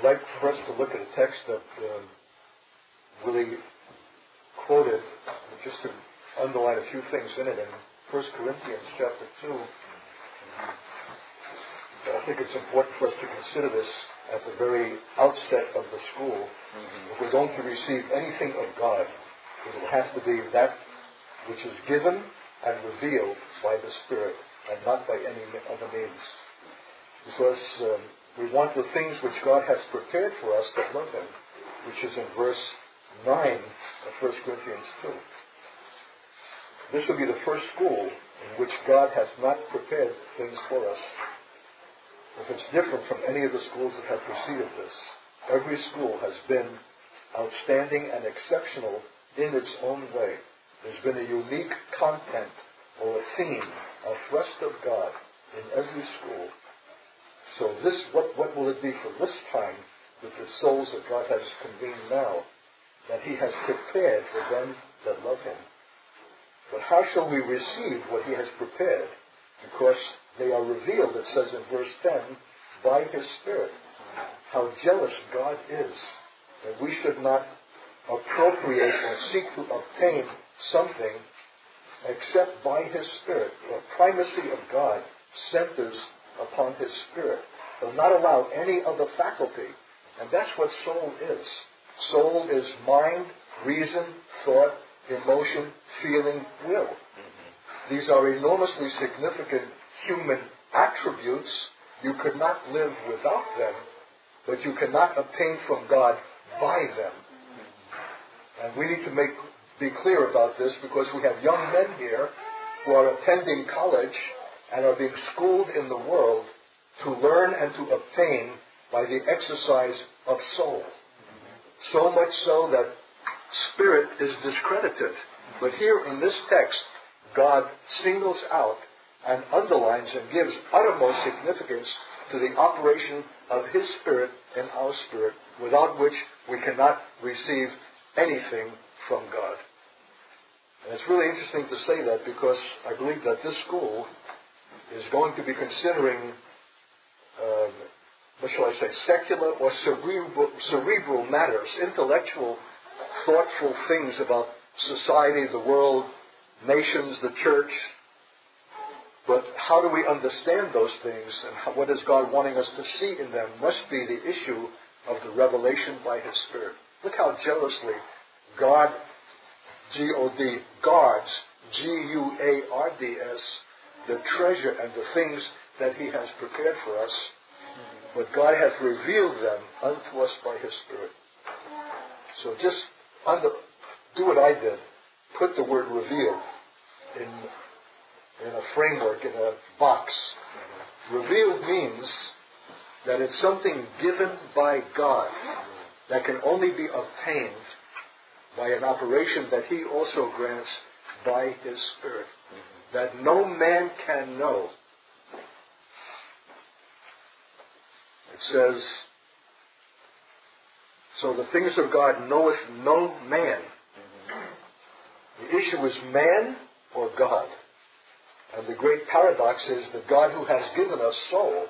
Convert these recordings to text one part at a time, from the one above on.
like for us to look at a text that Willie quoted, just to underline a few things in it, in 1 Corinthians chapter 2. I think it's important for us to consider this at the very outset of the school. If we're going to receive anything of God, it will have to be that which is given and revealed by the Spirit, and not by any other means. Because we want the things which God has prepared for us that love Him, which is in verse 9 of 1 Corinthians 2. This will be the first school in which God has not prepared things for us. If it's different from any of the schools that have preceded this, every school has been outstanding and exceptional in its own way. There's been a unique content or a theme, a thrust of God in every school. So this, what will it be for this time with the souls that God has convened now, that He has prepared for them that love Him? But how shall we receive what He has prepared? Because they are revealed, it says in verse 10, by His Spirit. How jealous God is, that we should not appropriate or seek to obtain something except by His Spirit. The primacy of God centers upon His Spirit. Will not allow any other faculty. And that's what soul is. Soul is mind, reason, thought, emotion, feeling, will. These are enormously significant human attributes. You could not live without them, but you cannot obtain from God by them. And we need to be clear about this, because we have young men here who are attending college and are being schooled in the world to learn and to obtain by the exercise of soul. So much so that spirit is discredited. But here in this text, God singles out and underlines and gives uttermost significance to the operation of His Spirit in our spirit, without which we cannot receive anything from God. And it's really interesting to say that, because I believe that this school is going to be considering, what shall I say, secular or cerebral matters, intellectual, thoughtful things about society, the world, nations, the church. But how do we understand those things, and what is God wanting us to see in them, must be the issue of the revelation by His Spirit. Look how jealously God, G-O-D, guards, G-U-A-R-D-S, the treasure and the things that He has prepared for us. But God has revealed them unto us by His Spirit. So just do what I did. Put the word revealed in a framework, in a box. Revealed means that it's something given by God that can only be obtained by an operation that He also grants by His Spirit, that no man can know. It says, so the things of God knoweth no man. The issue is man or God. And the great paradox is that God, who has given us soul,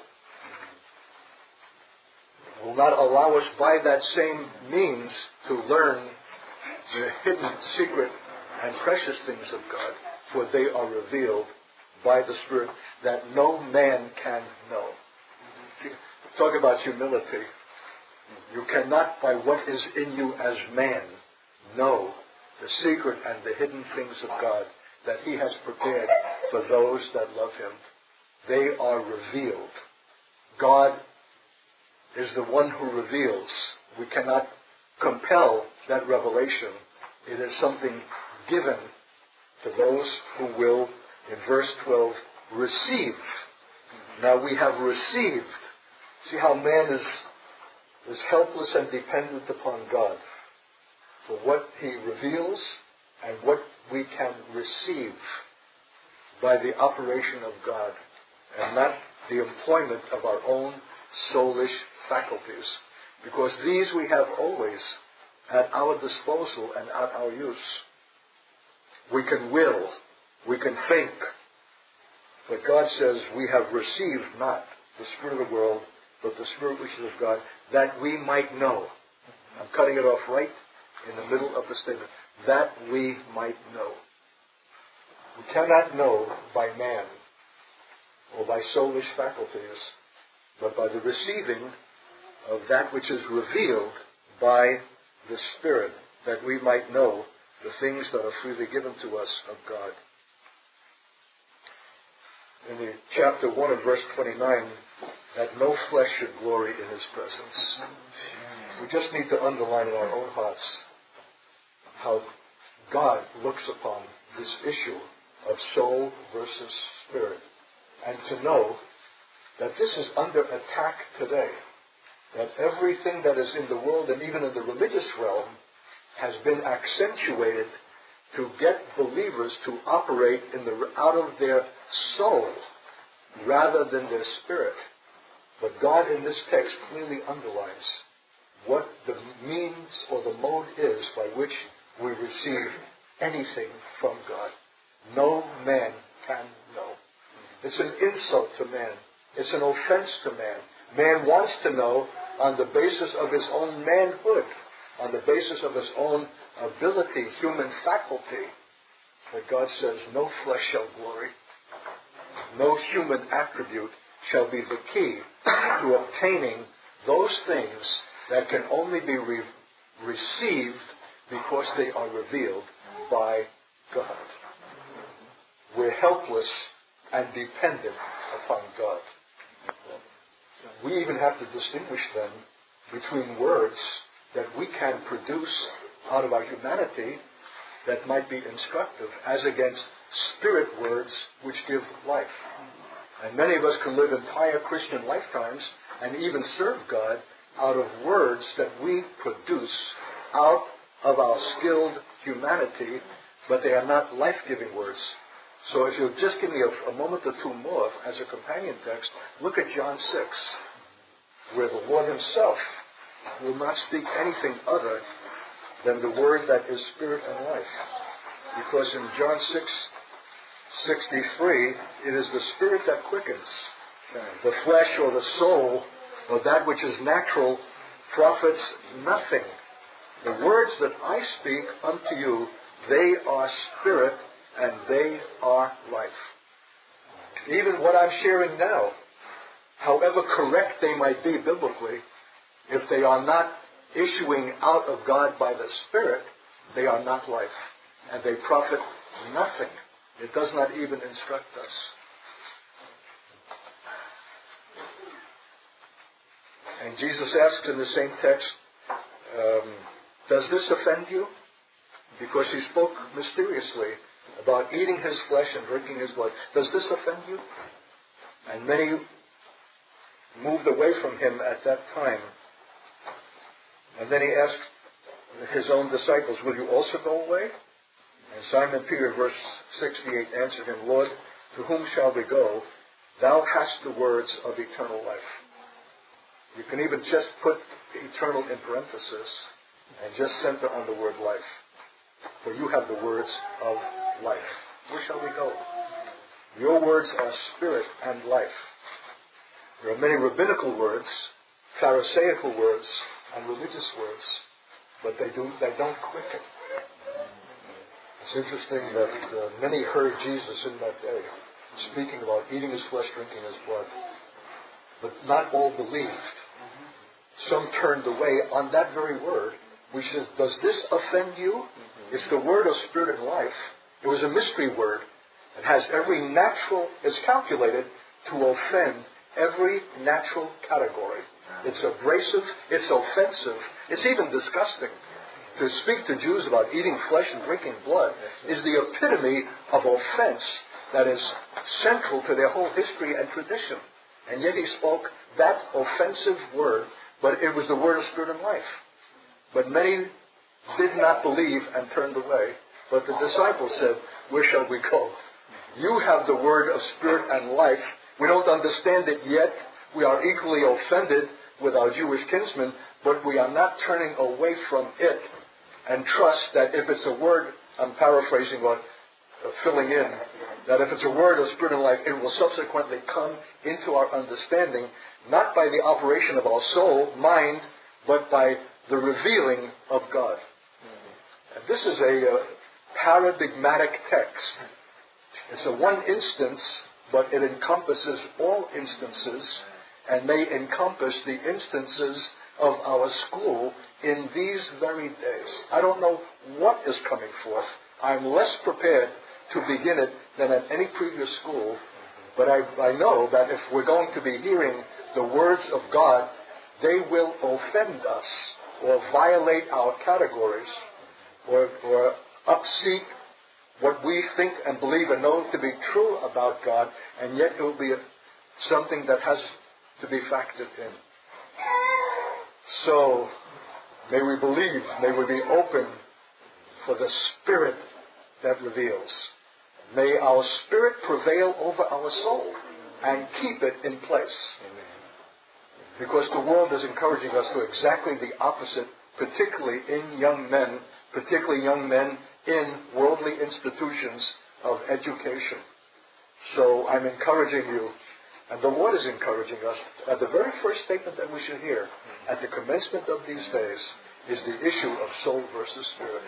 will not allow us by that same means to learn the hidden, secret, and precious things of God, for they are revealed by the Spirit that no man can know. Talk about humility. You cannot, by what is in you as man, know the secret and the hidden things of God that He has prepared for those that love Him. They are revealed. God is the one who reveals. We cannot compel that revelation. It is something given to those who will, in verse 12, receive. Now we have received. See how man is helpless and dependent upon God for what He reveals and what we can receive by the operation of God, and not the employment of our own soulish faculties. Because these we have always at our disposal and at our use. We can will, we can think, but God says we have received not the Spirit of the world, but the Spirit which is of God, that we might know. I'm cutting it off right in the middle of the statement. That we might know. We cannot know by man or by soulish faculties, but by the receiving of that which is revealed by the Spirit, that we might know the things that are freely given to us of God. In the chapter 1 and verse 29, that no flesh should glory in his presence. We just need to underline in our own hearts how God looks upon this issue of soul versus spirit, and to know that this is under attack today, that everything that is in the world and even in the religious realm has been accentuated to get believers to operate out of their soul rather than their spirit. But God in this text clearly underlines what the means or the mode is by which we receive anything from God. No man can know. It's an insult to man. It's an offense to man. Man wants to know on the basis of his own manhood, on the basis of his own ability, human faculty. But God says, no flesh shall glory. No human attribute shall be the key to obtaining those things that can only be received because they are revealed by God. We're helpless and dependent upon God. We even have to distinguish then between words that we can produce out of our humanity that might be instructive, as against spirit words which give life. And many of us can live entire Christian lifetimes and even serve God out of words that we produce out of our skilled humanity, but they are not life-giving words. So if you'll just give me a moment or two more as a companion text, look at John 6, where the Lord himself will not speak anything other than the word that is spirit and life. Because in John 6:63, it is the spirit that quickens. The flesh or the soul or that which is natural profits nothing. The words that I speak unto you, they are spirit and they are life. Even what I'm sharing now, however correct they might be biblically, if they are not issuing out of God by the Spirit, they are not life. And they profit nothing. It does not even instruct us. And Jesus asks in the same text, does this offend you? Because he spoke mysteriously about eating his flesh and drinking his blood. Does this offend you? And many moved away from him at that time. And then he asked his own disciples, will you also go away? And Simon Peter, verse 68, answered him, Lord, to whom shall we go? Thou hast the words of eternal life. You can even just put eternal in parenthesis and just center on the word life. For you have the words of life. Where shall we go? Your words are spirit and life. There are many rabbinical words, Pharisaical words, and religious words, but they don't quicken. It's interesting that many heard Jesus in that day speaking about eating his flesh, drinking his blood, but not all believed. Some turned away on that very word, which is, does this offend you? It's the word of spirit and life. It was a mystery word. It has every natural, it's calculated to offend every natural category. It's abrasive, it's offensive, it's even disgusting. To speak to Jews about eating flesh and drinking blood is the epitome of offense that is central to their whole history and tradition. And yet he spoke that offensive word, but it was the word of spirit and life. But many did not believe and turned away. But the disciples said, where shall we go? You have the word of spirit and life. We don't understand it yet. We are equally offended with our Jewish kinsmen, but we are not turning away from it and trust that if it's a word, I'm paraphrasing or filling in, That if it's a word of spirit and life, it will subsequently come into our understanding, not by the operation of our soul, mind, but by the revealing of God. And this is a paradigmatic text. It's a one instance, but it encompasses all instances and may encompass the instances of our school in these very days. I don't know what is coming forth. I'm less prepared to begin it than at any previous school, but I know that if we're going to be hearing the words of God, they will offend us or violate our categories or upseat what we think and believe and know to be true about God, and yet it will be something that has to be factored in. So, may we believe, may we be open for the Spirit that reveals. May our spirit prevail over our soul and keep it in place. Because the world is encouraging us to exactly the opposite, particularly in young men, particularly young men in worldly institutions of education. So I'm encouraging you, and the Lord is encouraging us, the very first statement that we should hear at the commencement of these days is the issue of soul versus spirit.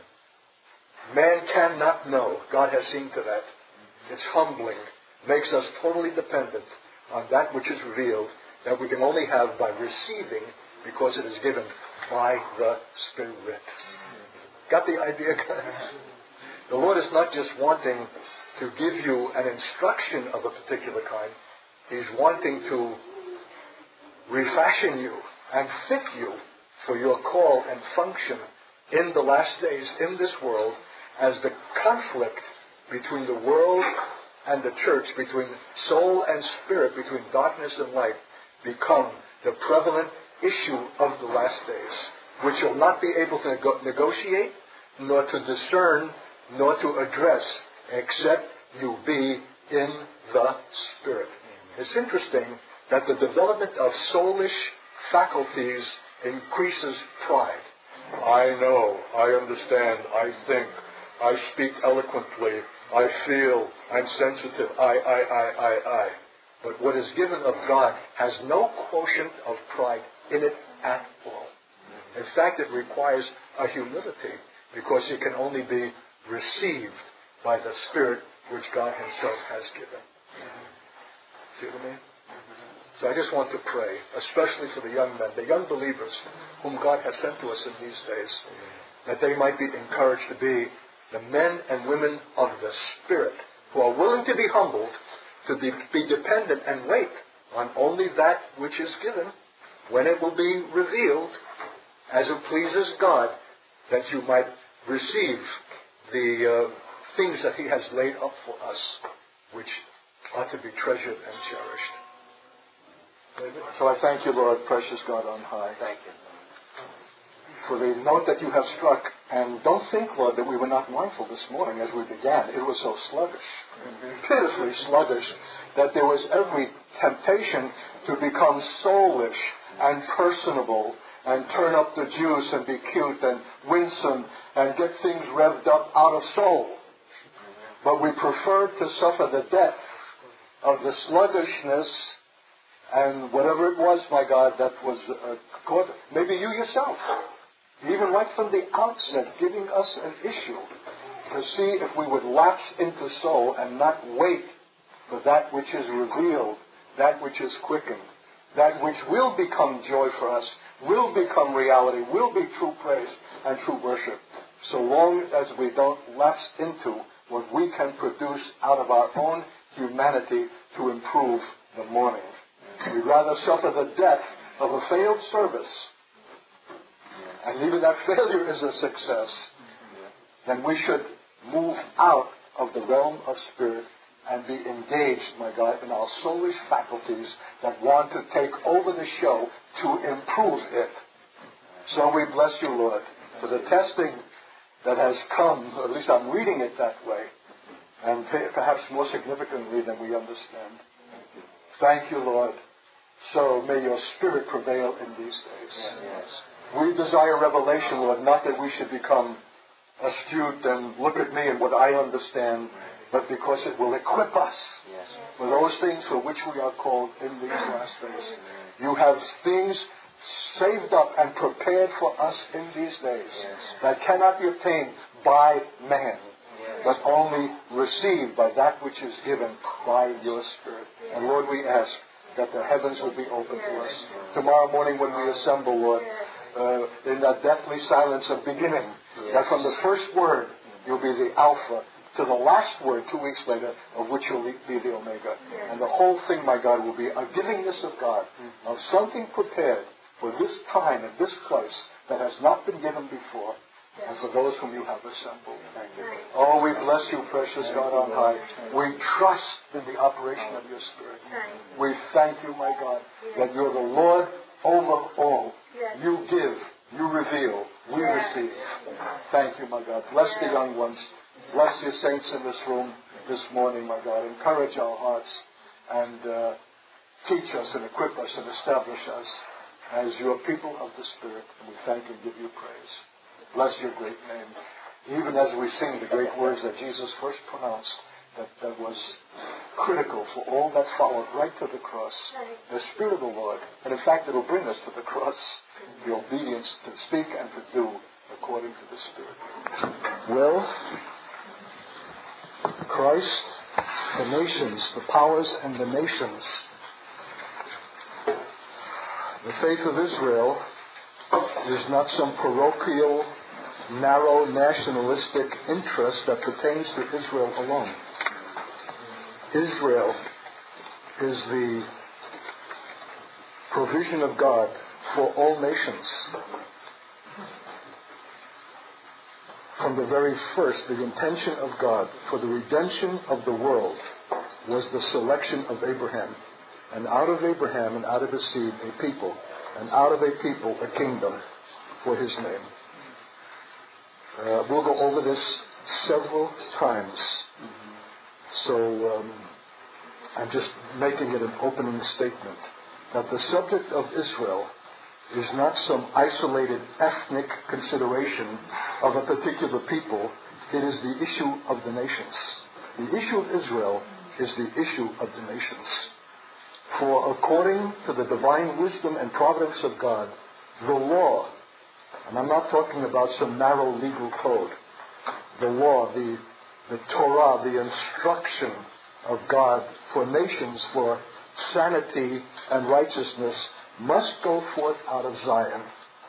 Man cannot know. God has seen to that. It's humbling. Makes us totally dependent on that which is revealed, that we can only have by receiving, because it is given by the Spirit. Got the idea, guys? The Lord is not just wanting to give you an instruction of a particular kind. He's wanting to refashion you and fit you for your call and function in the last days in this world, as the conflict between the world and the church, between soul and spirit, between darkness and light, become the prevalent issue of the last days, which you'll not be able to negotiate, nor to discern, nor to address, except you be in the Spirit. It's interesting that the development of soulish faculties increases pride. I know, I understand, I think, I speak eloquently, I feel, I'm sensitive, I. But what is given of God has no quotient of pride in it at all. In fact, it requires a humility, because it can only be received by the Spirit which God Himself has given. See what I mean? So I just want to pray, especially for the young men, the young believers whom God has sent to us in these days, that they might be encouraged to be the men and women of the Spirit, who are willing to be humbled, to be dependent and wait on only that which is given, when it will be revealed, as it pleases God, that you might receive the things that He has laid up for us, which ought to be treasured and cherished. So I thank you, Lord, precious God on high. Thank you. For the note that you have struck. And don't think, Lord, that we were not mindful this morning as we began. It was so sluggish, pitifully sluggish, that there was every temptation to become soulish and personable and turn up the juice and be cute and winsome and get things revved up out of soul. But we preferred to suffer the death of the sluggishness and whatever it was, my God, that was caught. Maybe you yourself, even right from the outset, giving us an issue to see if we would lapse into soul and not wait for that which is revealed, that which is quickened, that which will become joy for us, will become reality, will be true praise and true worship, so long as we don't lapse into what we can produce out of our own humanity to improve the morning. We'd rather suffer the death of a failed service, and even that failure is a success, then we should move out of the realm of spirit and be engaged, my God, in our soulish faculties that want to take over the show to improve it. So we bless you, Lord, for the testing that has come, or at least I'm reading it that way, and perhaps more significantly than we understand. Thank you, Lord. So may your Spirit prevail in these days. Yes. We desire revelation, Lord, not that we should become astute and look at me and what I understand, but because it will equip us for those things for which we are called in these last days. You have things saved up and prepared for us in these days that cannot be obtained by man, but only received by that which is given by your Spirit. And Lord, we ask that the heavens would be open to us. Tomorrow morning when we assemble, Lord, in that deathly silence of beginning, that from the first word you'll be the Alpha to the last word 2 weeks later, of which you'll be the Omega. And the whole thing, my God, will be a givingness of God, of something prepared for this time and this place that has not been given before, and for those whom you have assembled. Thank you. Oh, we bless you, precious God on high. We trust in the operation of your Spirit. We thank you, my God, that you're the Lord over all. You give, you reveal, we receive. Thank you, my God. Bless the young ones. Bless your saints in this room this morning, my God. Encourage our hearts and teach us and equip us and establish us as your people of the Spirit. And we thank and give you praise. Bless your great name. Even as we sing the great words that Jesus first pronounced, that was critical for all that followed right to the cross. The Spirit of the Lord. And in fact, it will bring us to the cross. The obedience to speak and to do according to the Spirit. Well, Christ, the nations, the powers and the nations. The faith of Israel is not some parochial, narrow, nationalistic interest that pertains to Israel alone. Israel is the provision of God for all nations. From the very first, the intention of God for the redemption of the world was the selection of Abraham. And out of Abraham and out of his seed, a people. And out of a people, a kingdom for his name. We'll go over this several times. So I'm just making it an opening statement that the subject of Israel is not some isolated ethnic consideration of a particular people. It is the issue of the nations. The issue of Israel is the issue of the nations. For according to the divine wisdom and providence of God, the law, and I'm not talking about some narrow legal code, the law, the Torah, the instruction of God for nations, for sanity and righteousness, must go forth out of Zion.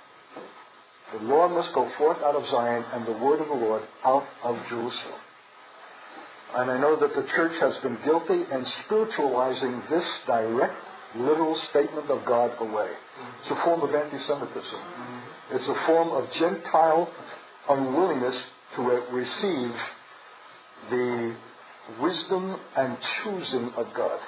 The law must go forth out of Zion, and the word of the Lord out of Jerusalem. And I know that the church has been guilty in spiritualizing this direct, literal statement of God away. It's a form of anti-Semitism. It's a form of Gentile unwillingness to receive the wisdom and choosing of God.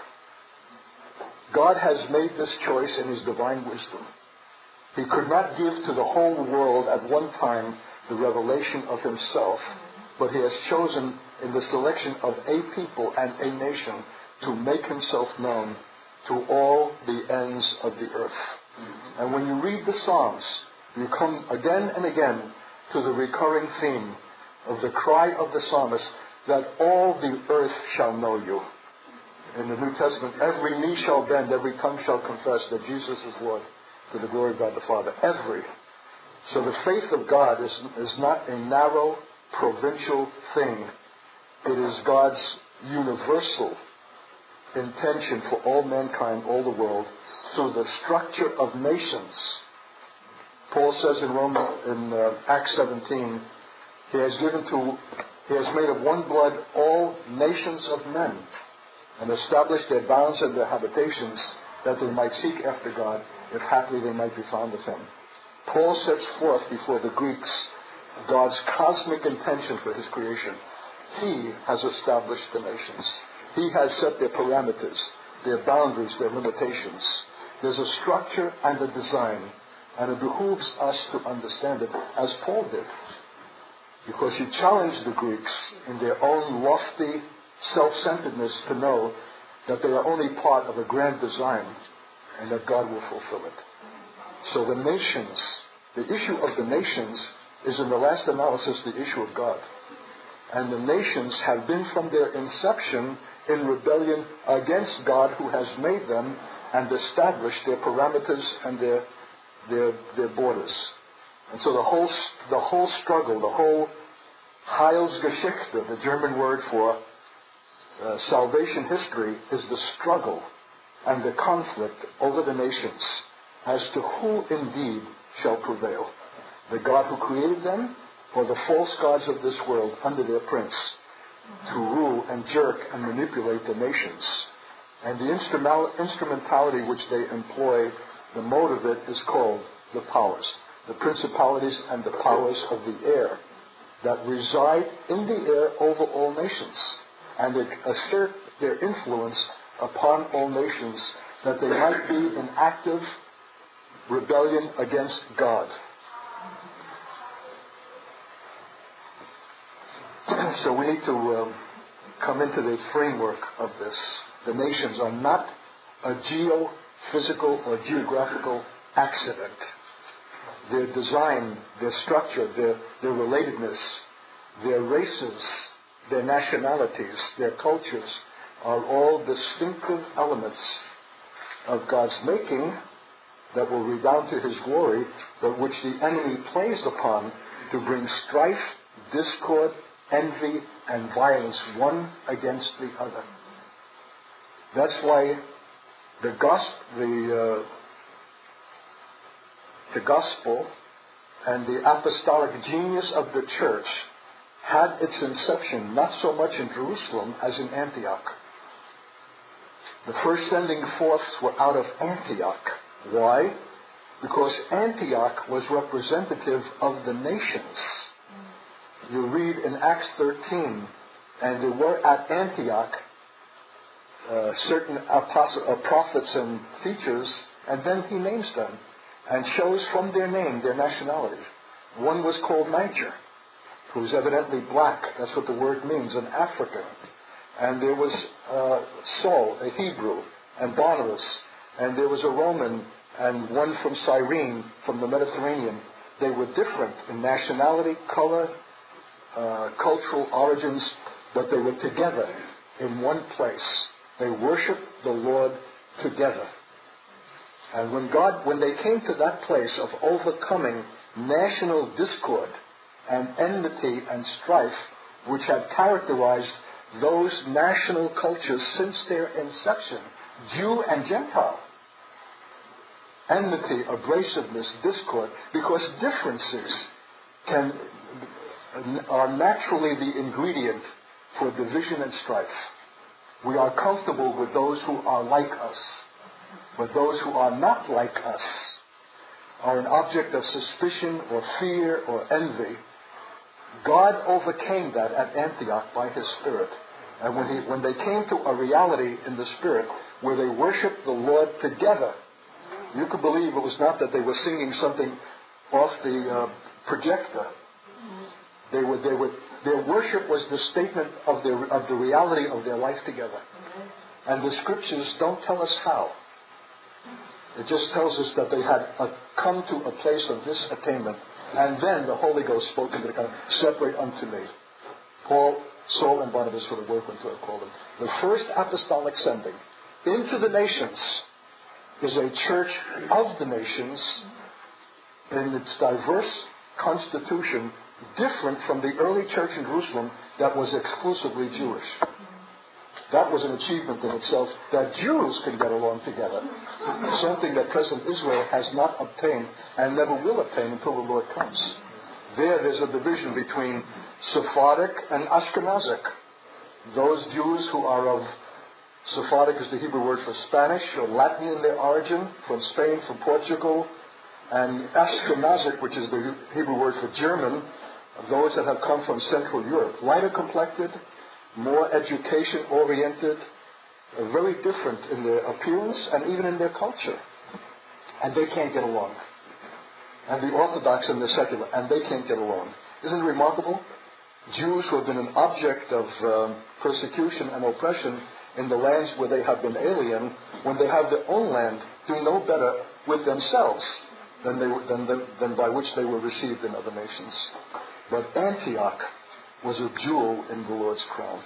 God has made this choice in his divine wisdom. He could not give to the whole world at one time the revelation of himself, but he has chosen in the selection of a people and a nation to make himself known to all the ends of the earth. And when you read the Psalms, you come again and again to the recurring theme of the cry of the psalmist that all the earth shall know you. In the New Testament, every knee shall bend, every tongue shall confess that Jesus is Lord, to the glory of God the Father. Every. So the faith of God is not a narrow, provincial thing. It is God's universal intention for all mankind, all the world, through the structure of nations. Paul says in Acts 17, he has made of one blood all nations of men, and established their bounds and their habitations, that they might seek after God, if haply they might be found of him. Paul sets forth before the Greeks God's cosmic intention for his creation. He has established the nations. He has set their parameters, their boundaries, their limitations. There's a structure and a design, and it behooves us to understand it, as Paul did, because he challenged the Greeks in their own lofty self-centeredness to know that they are only part of a grand design and that God will fulfill it. So the nations, the issue of the nations is in the last analysis the issue of God. And the nations have been from their inception in rebellion against God who has made them and established their parameters and their borders. And so the whole struggle, the whole Heilsgeschichte, the German word for salvation history, is the struggle and the conflict over the nations as to who indeed shall prevail. The God who created them, or the false gods of this world under their prince, to rule and jerk and manipulate the nations. And the instrumentality which they employ, the mode of it is called the powers, the principalities and the powers of the air that reside in the air over all nations, and they assert their influence upon all nations that they might be in active rebellion against God. So we need to come into the framework of this. The nations are not a geophysical or geographical accident. Their design, their structure, their relatedness, their races, their nationalities, their cultures are all distinctive elements of God's making that will redound to His glory, but which the enemy plays upon to bring strife, discord, envy, and violence one against the other. That's why the gospel and the apostolic genius of the church had its inception not so much in Jerusalem as in Antioch. The first sending forths were out of Antioch. Why? Because Antioch was representative of the nations. You read in Acts 13, and there were at Antioch certain prophets and teachers, and then he names them and shows from their name their nationality. One was called Niger, who was evidently black. That's what the word means, an African. And there was Saul, a Hebrew, and Barnabas, and there was a Roman, and one from Cyrene, from the Mediterranean. They were different in nationality, color, cultural origins, but they were together in one place. They worshiped the Lord together. And when they came to that place of overcoming national discord and enmity and strife, which had characterized those national cultures since their inception, Jew and Gentile, enmity, abrasiveness, discord, because differences are naturally the ingredient for division and strife. We are comfortable with those who are like us, but those who are not like us are an object of suspicion or fear or envy. God overcame that at Antioch by His Spirit. And when they came to a reality in the Spirit where they worshiped the Lord together, you could believe it was not that they were singing something off the projector. Their worship was the statement of the reality of their life together. And the Scriptures don't tell us how. It just tells us that they had come to a place of this attainment. And then the Holy Ghost spoke to them, separate unto me Paul, Saul, and Barnabas for the work unto I called them. The first apostolic sending into the nations is a church of the nations in its diverse constitution, different from the early church in Jerusalem that was exclusively Jewish. That was an achievement in itself, that Jews could get along together, something that present Israel has not obtained and never will obtain until the Lord comes. There's a division between Sephardic and Ashkenazic. Those Jews who are of, Sephardic is the Hebrew word for Spanish or Latin in their origin, from Spain, from Portugal, and Ashkenazic, which is the Hebrew word for German, those that have come from Central Europe, lighter complected, more education-oriented, very different in their appearance and even in their culture. And they can't get along. And the Orthodox and the secular, and they can't get along. Isn't it remarkable? Jews who have been an object of persecution and oppression in the lands where they have been alien, when they have their own land, do no better with themselves than by which they were received in other nations. But Antioch was a jewel in the Lord's crown.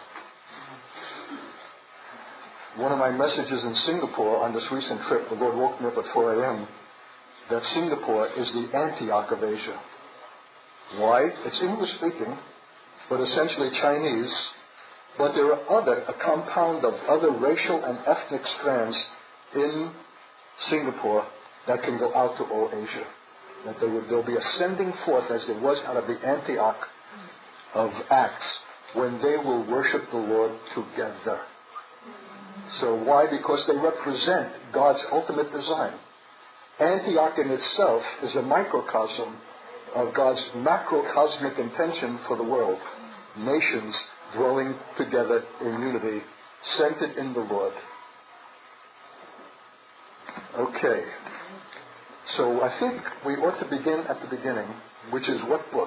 One of my messages in Singapore on this recent trip, the Lord woke me up at 4 a.m., that Singapore is the Antioch of Asia. Why? It's English-speaking, but essentially Chinese. But there are a compound of other racial and ethnic strands in Singapore that can go out to all Asia. That there'll be a sending forth, as there was out of the Antioch of Acts, when they will worship the Lord together. So why? Because they represent God's ultimate design. Antioch in itself is a microcosm of God's macrocosmic intention for the world. Nations dwelling together in unity, centered in the Lord. Okay. So I think we ought to begin at the beginning, which is what book?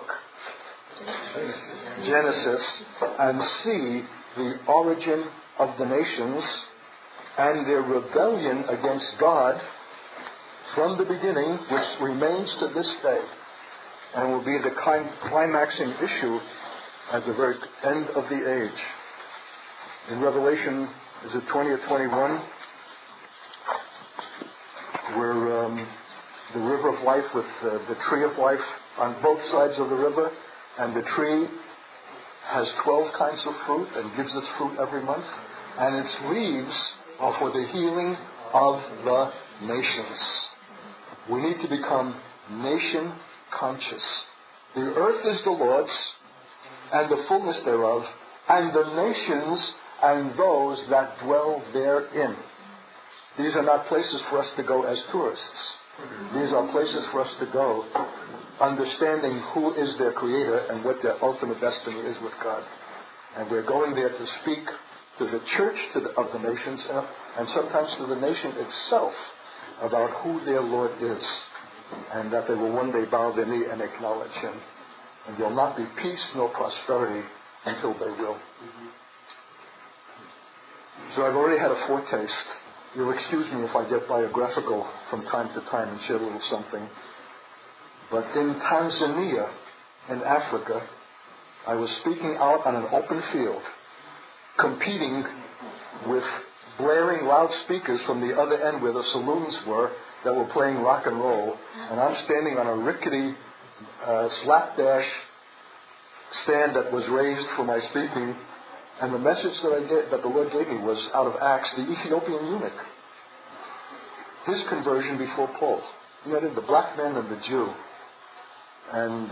Genesis, and see the origin of the nations and their rebellion against God from the beginning, which remains to this day, and will be the climaxing issue at the very end of the age. In Revelation, is it 20 or 21, where the river of life with the tree of life on both sides of the river, and the tree has 12 kinds of fruit and gives its fruit every month, and its leaves are for the healing of the nations. We need to become nation conscious. The earth is the Lord's, and the fullness thereof, and the nations and those that dwell therein. These are not places for us to go as tourists. These are places for us to go understanding who is their creator and what their ultimate destiny is with God. And we're going there to speak to the church of the nations, and sometimes to the nation itself, about who their Lord is, and that they will one day bow their knee and acknowledge Him. And there will not be peace nor prosperity until they will. So I've already had a foretaste. You'll excuse me if I get biographical from time to time and share a little something. But in Tanzania, in Africa, I was speaking out on an open field, competing with blaring loudspeakers from the other end where the saloons were that were playing rock and roll. And I'm standing on a rickety slapdash stand that was raised for my speaking. And the message that the Lord gave me was out of Acts, the Ethiopian eunuch. His conversion before Paul. The black man and the Jew. And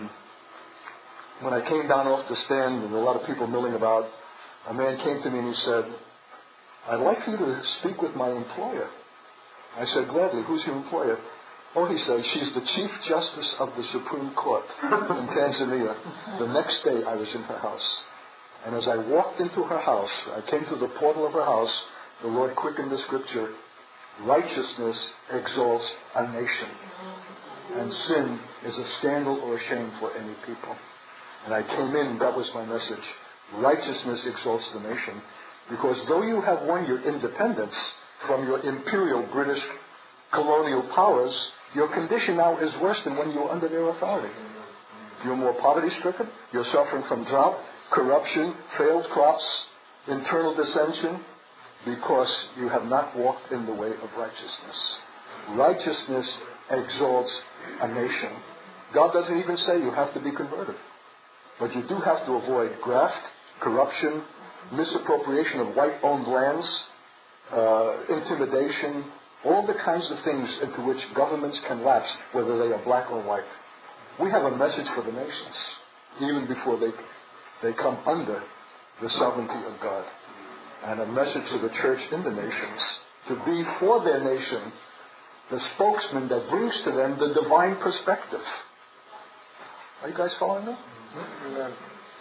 when I came down off the stand and a lot of people milling about, a man came to me and he said, "I'd like for you to speak with my employer." I said, "Gladly. Who's your employer?" "Oh," he said, "she's the Chief Justice of the Supreme Court in Tanzania." The next day I was in her house. And as I walked into her house, I came to the portal of her house, the Lord quickened the scripture, "Righteousness exalts a nation, and sin is a scandal or a shame for any people." And I came in, that was my message. Righteousness exalts the nation. Because though you have won your independence from your imperial British colonial powers, your condition now is worse than when you were under their authority. You're more poverty-stricken. You're suffering from drought, corruption, failed crops, internal dissension, because you have not walked in the way of righteousness. Righteousness exalts a nation. God doesn't even say you have to be converted. But you do have to avoid graft, corruption, misappropriation of white-owned lands, intimidation, all the kinds of things into which governments can lapse, whether they are black or white. We have a message for the nations, even before they come under the sovereignty of God. And a message to the church in the nations, to be for their nation the spokesman that brings to them the divine perspective. Are you guys following me? Amen.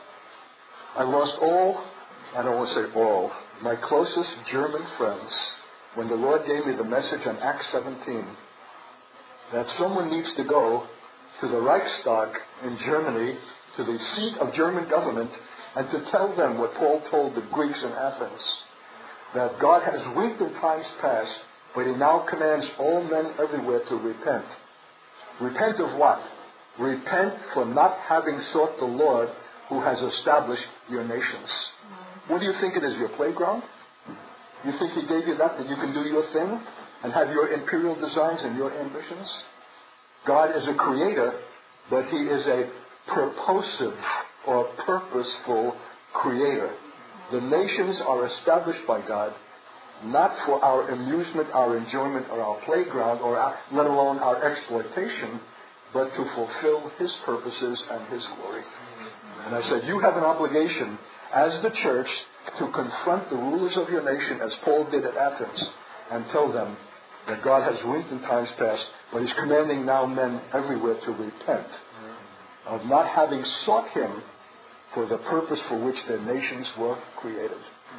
I lost all, I don't want to say all, my closest German friends when the Lord gave me the message on Acts 17 that someone needs to go to the Reichstag in Germany, to the seat of German government, and to tell them what Paul told the Greeks in Athens, that God has winked in times past, but He now commands all men everywhere to repent. Repent of what? Repent for not having sought the Lord who has established your nations. What do you think it is, your playground? You think he gave you that you can do your thing and have your imperial designs and your ambitions? God is a creator, but he is a purposive or purposeful creator. The nations are established by God, not for our amusement, our enjoyment, or our playground, or let alone our exploitation, but to fulfill his purposes and his glory. And I said, you have an obligation as the church to confront the rulers of your nation, as Paul did at Athens, and tell them that God has winked in times past, but he's commanding now men everywhere to repent of not having sought him for the purpose for which their nations were created.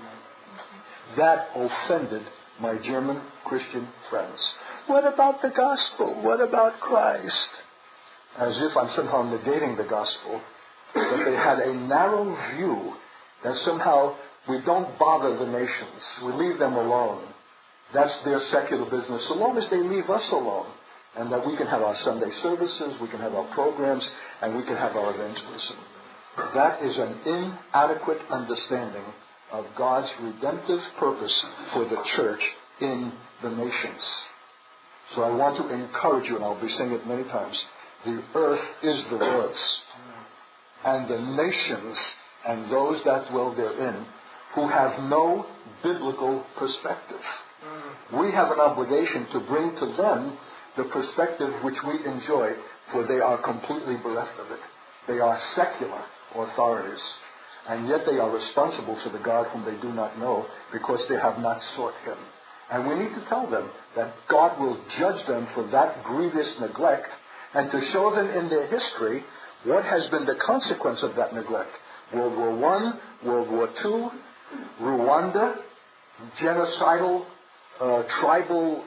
That offended my German Christian friends. What about the gospel? What about Christ? As if I'm somehow negating the gospel, but they had a narrow view that somehow we don't bother the nations. We leave them alone. That's their secular business, so long as they leave us alone. And that we can have our Sunday services, we can have our programs, and we can have our evangelism. That is an inadequate understanding of God's redemptive purpose for the church in the nations. So I want to encourage you, and I'll be saying it many times, the earth is the Lord's, and the nations and those that dwell therein who have no biblical perspective. We have an obligation to bring to them the perspective which we enjoy, for they are completely bereft of it. They are secular authorities, and yet they are responsible for the God whom they do not know, because they have not sought him. And we need to tell them that God will judge them for that grievous neglect, and to show them in their history what has been the consequence of that neglect. World War I, World War II, Rwanda, genocidal, tribal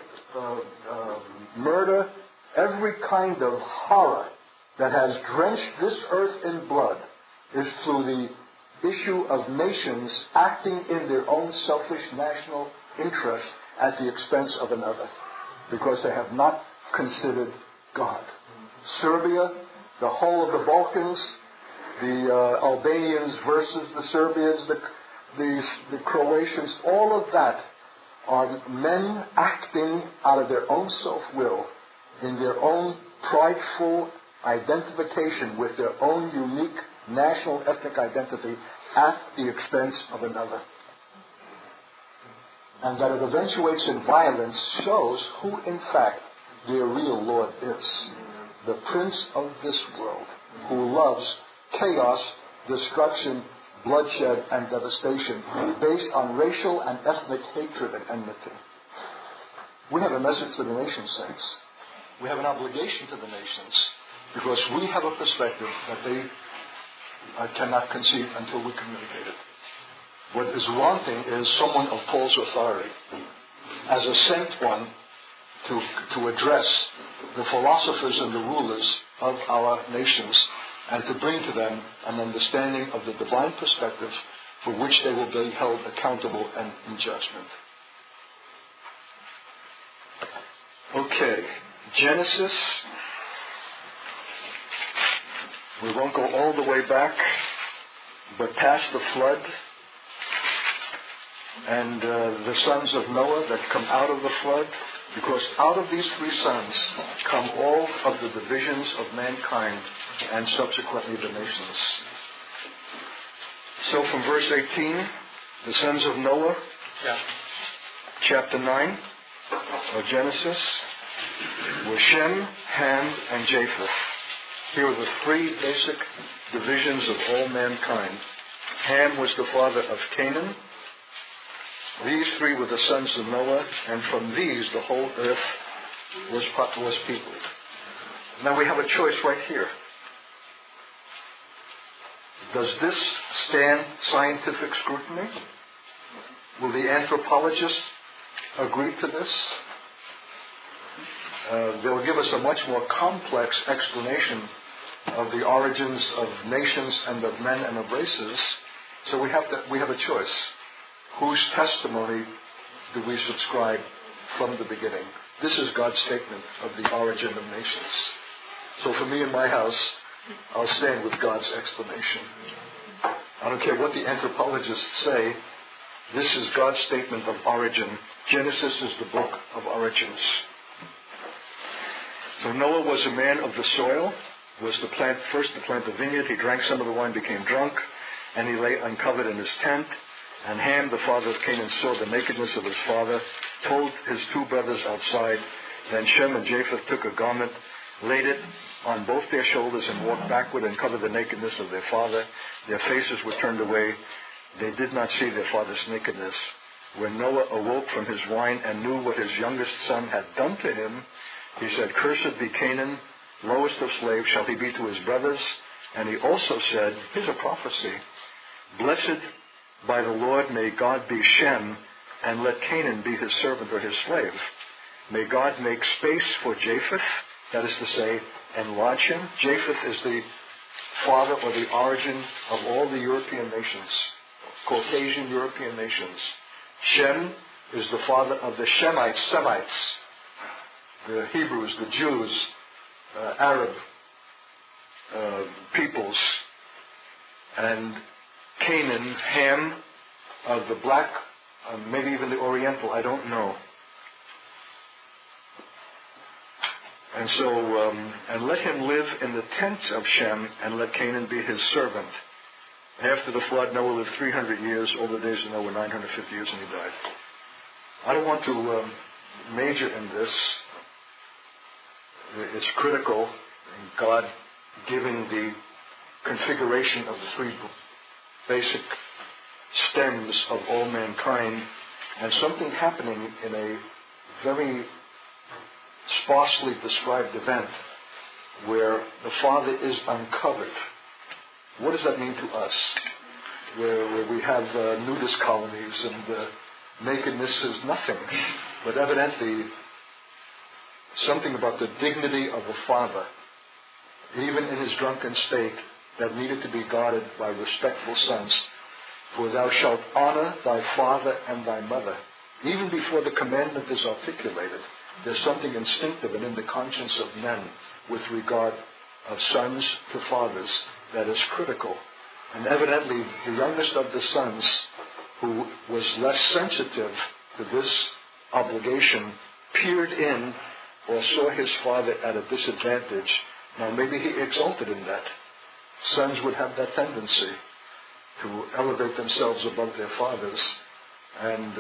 murder, every kind of horror that has drenched this earth in blood is through the issue of nations acting in their own selfish national interest at the expense of another, because they have not considered God. Serbia, the whole of the Balkans, the Albanians versus the Serbians, the Croatians, all of that are men acting out of their own self-will, in their own prideful identification with their own unique national ethnic identity at the expense of another. And that it eventuates in violence shows who in fact their real Lord is. The prince of this world, who loves chaos, destruction, bloodshed, and devastation based on racial and ethnic hatred and enmity. We have a message to the nation, saints. We have an obligation to the nations, because we have a perspective that they cannot conceive until we communicate it. What is wanting is someone of Paul's authority, as a sent one to address the philosophers and the rulers of our nations, and to bring to them an understanding of the divine perspective for which they will be held accountable and in judgment. Okay, Genesis. We won't go all the way back, but past the flood and the sons of Noah that come out of the flood, because out of these three sons come all of the divisions of mankind and subsequently the nations. So from verse 18, the sons of Noah, chapter 9 of Genesis, were Shem, Ham, and Japheth. Here are the three basic divisions of all mankind. Ham was the father of Canaan. These three were the sons of Noah, and from these the whole earth was peopled. Now we have a choice right here. Does this stand scientific scrutiny? Will the anthropologists agree to this? They'll give us a much more complex explanation of the origins of nations and of men and of races. So we have a choice. Whose testimony do we subscribe from the beginning? This is God's statement of the origin of nations. So for me and my house, I'll stand with God's explanation. I don't care what the anthropologists say, this is God's statement of origin. Genesis is the book of origins. So Noah was a man of the soil, was to plant the vineyard. He drank some of the wine, became drunk, and he lay uncovered in his tent. And Ham, the father of Canaan, saw the nakedness of his father, told his two brothers outside. Then Shem and Japheth took a garment, laid it on both their shoulders, and walked backward and covered the nakedness of their father. Their faces were turned away. They did not see their father's nakedness. When Noah awoke from his wine and knew what his youngest son had done to him, he said, "Cursed be Canaan, lowest of slaves shall he be to his brothers." And he also said, here's a prophecy, "Blessed by the Lord may God be Shem, and let Canaan be his servant or his slave. May God make space for Japheth," that is to say, enlarge him. Japheth is the father or the origin of all the European nations, Caucasian European nations. Shem is the father of the Shemites, Semites, the Hebrews, the Jews, Arab peoples. And Canaan, Ham, of the black, maybe even the Oriental, I don't know. And so, and let him live in the tents of Shem, and let Canaan be his servant. After the flood, Noah lived 300 years. All the days of Noah were 950 years, and he died. I don't want to major in this. It's critical in God giving the configuration of the three basic stems of all mankind, and something happening in a very sparsely described event where the Father is uncovered. What does that mean to us? Where we have nudist colonies and nakedness is nothing, but evidently something about the dignity of the Father, even in his drunken state, that needed to be guarded by respectful sons. For thou shalt honor thy father and thy mother. Even before the commandment is articulated, there's something instinctive and in the conscience of men with regard of sons to fathers that is critical. And evidently, the youngest of the sons, who was less sensitive to this obligation, peered in or saw his father at a disadvantage. Now, maybe he exulted in that. Sons would have that tendency to elevate themselves above their fathers, and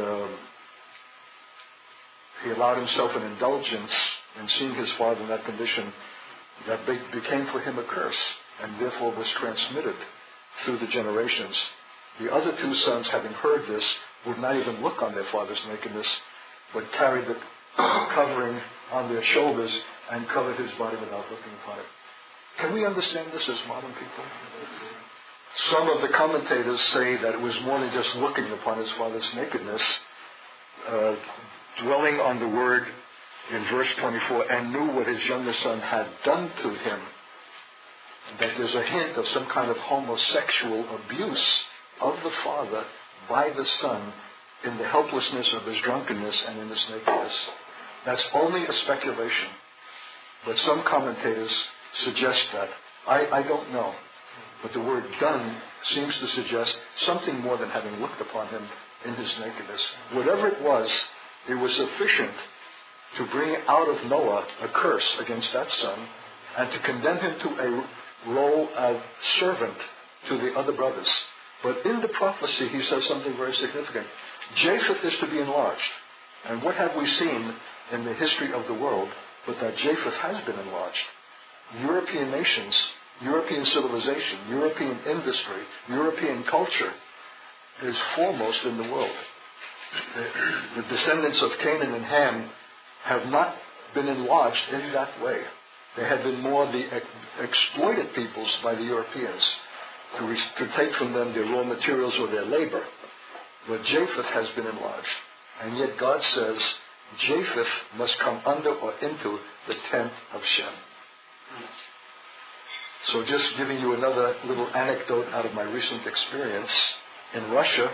he allowed himself an indulgence in seeing his father in that condition that became for him a curse, and therefore was transmitted through the generations. The other two sons, having heard this, would not even look on their father's nakedness, but carried the covering on their shoulders and covered his body without looking upon it. Can we understand this as modern people? Some of the commentators say that it was more than just looking upon his father's nakedness, dwelling on the word in verse 24, and knew what his younger son had done to him, that there's a hint of some kind of homosexual abuse of the father by the son in the helplessness of his drunkenness and in his nakedness. That's only a speculation, but some commentators suggest that. I don't know. But the word done seems to suggest something more than having looked upon him in his nakedness. Whatever it was sufficient to bring out of Noah a curse against that son and to condemn him to a role of servant to the other brothers. But in the prophecy, he says something very significant. Japheth is to be enlarged. And what have we seen in the history of the world but that Japheth has been enlarged? European nations, European civilization, European industry, European culture is foremost in the world. The descendants of Canaan and Ham have not been enlarged in that way. They had been more the exploited peoples by the Europeans to take from them their raw materials or their labor. But Japheth has been enlarged. And yet God says Japheth must come under or into the tent of Shem. So just giving you another little anecdote out of my recent experience in Russia,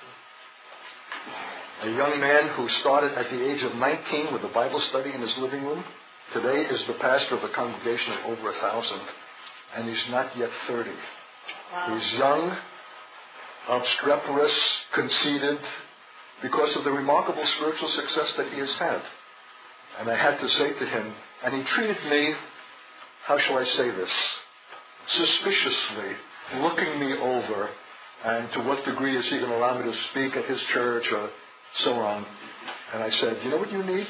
a young man who started at the age of 19 with a Bible study in his living room, today is the pastor of a congregation of over 1,000, and he's not yet 30. Wow. He's young, obstreperous, conceited, because of the remarkable spiritual success that he has had. And I had to say to him, and he treated me, how shall I say this, suspiciously, looking me over, and to what degree is he going to allow me to speak at his church or so on. And I said, you know what you need?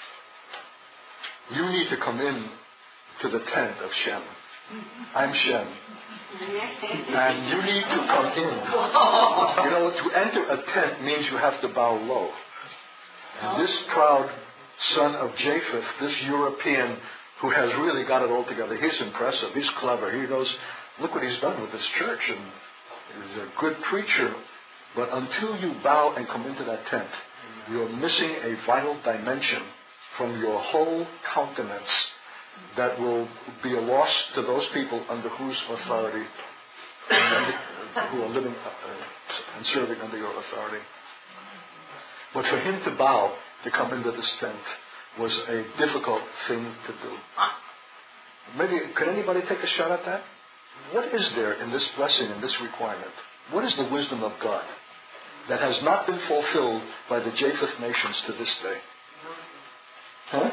You need to come in to the tent of Shem. I'm Shem. And you need to come in. You know, to enter a tent means you have to bow low. And this proud son of Japheth, this European who has really got it all together, he's impressive, he's clever, he knows, look what he's done with this church, and he's a good preacher. But until you bow and come into that tent, you're missing a vital dimension from your whole countenance that will be a loss to those people under whose authority, who are living and serving under your authority. But for him to bow, to come into this tent, was a difficult thing to do. Maybe, could anybody take a shot at that? What is there in this blessing, in this requirement? What is the wisdom of God that has not been fulfilled by the Japheth nations to this day? Huh?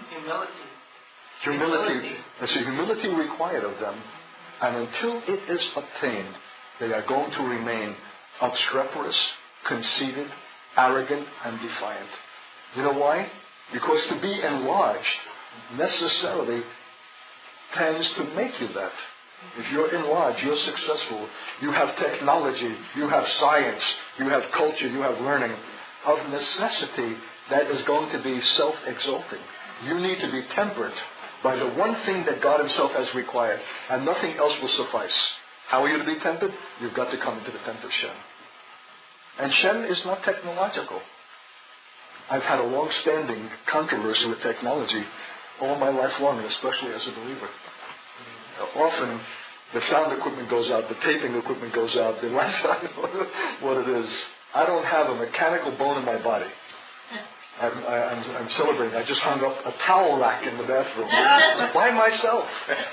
Humility. There's a humility required of them, and until it is obtained, they are going to remain obstreperous, conceited, arrogant, and defiant. You know why? Because to be enlarged necessarily tends to make you that. If you're enlarged, you're successful, you have technology, you have science, you have culture, you have learning. Of necessity, that is going to be self-exalting. You need to be tempered by the one thing that God himself has required, and nothing else will suffice. How are you to be tempered? You've got to come into the tent of Shem. And Shem is not technological. I've had a long-standing controversy with technology all my life long, and especially as a believer. Often, the sound equipment goes out, the taping equipment goes out, the lights, I don't know what it is. I don't have a mechanical bone in my body. I'm celebrating. I just hung up a towel rack in the bathroom by myself.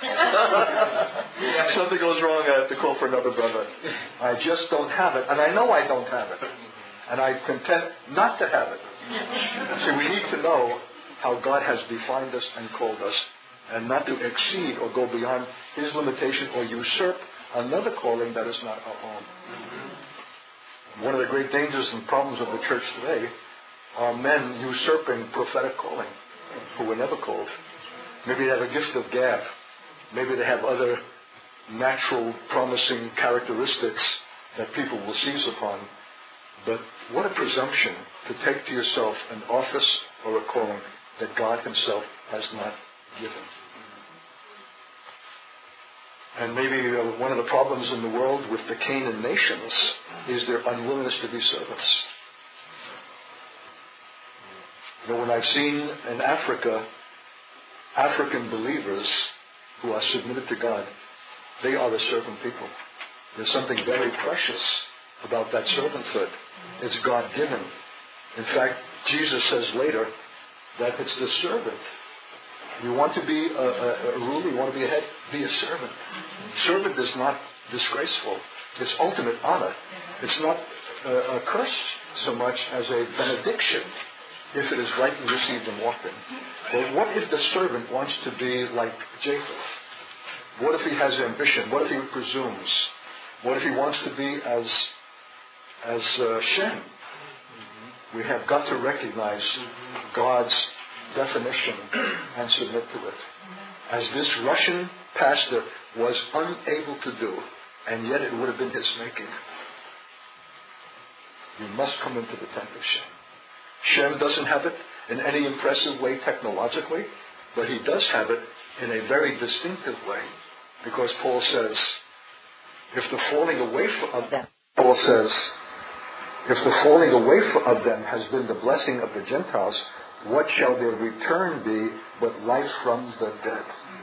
If something goes wrong, I have to call for another brother. I just don't have it, and I know I don't have it. And I'm content not to have it. So we need to know how God has defined us and called us, and not to exceed or go beyond his limitation or usurp another calling that is not our own. One of the great dangers and problems of the church today are men usurping prophetic calling who were never called. Maybe they have a gift of gab. Maybe they have other natural promising characteristics that people will seize upon. But what a presumption to take to yourself an office or a calling that God himself has not given. And maybe one of the problems in the world with the Canaan nations is their unwillingness to be servants. You know, when I've seen in Africa, African believers who are submitted to God, they are the servant people. There's something very precious about that servanthood. It's God-given. In fact, Jesus says later that it's the servant. You want to be a ruler, you want to be a head, be a servant. Servant is not disgraceful. It's ultimate honor. It's not a curse so much as a benediction if it is rightly received and walked in. But what if the servant wants to be like Japheth? What if he has ambition? What if he presumes? What if he wants to be as Shem? We have got to recognize God's definition and submit to it. As this Russian pastor was unable to do, and yet it would have been his making. You must come into the tent of Shem. Shem doesn't have it in any impressive way technologically, but he does have it in a very distinctive way, because Paul says, if the falling away of them, Paul says, if the falling away of them has been the blessing of the Gentiles, what shall their return be but life from the dead?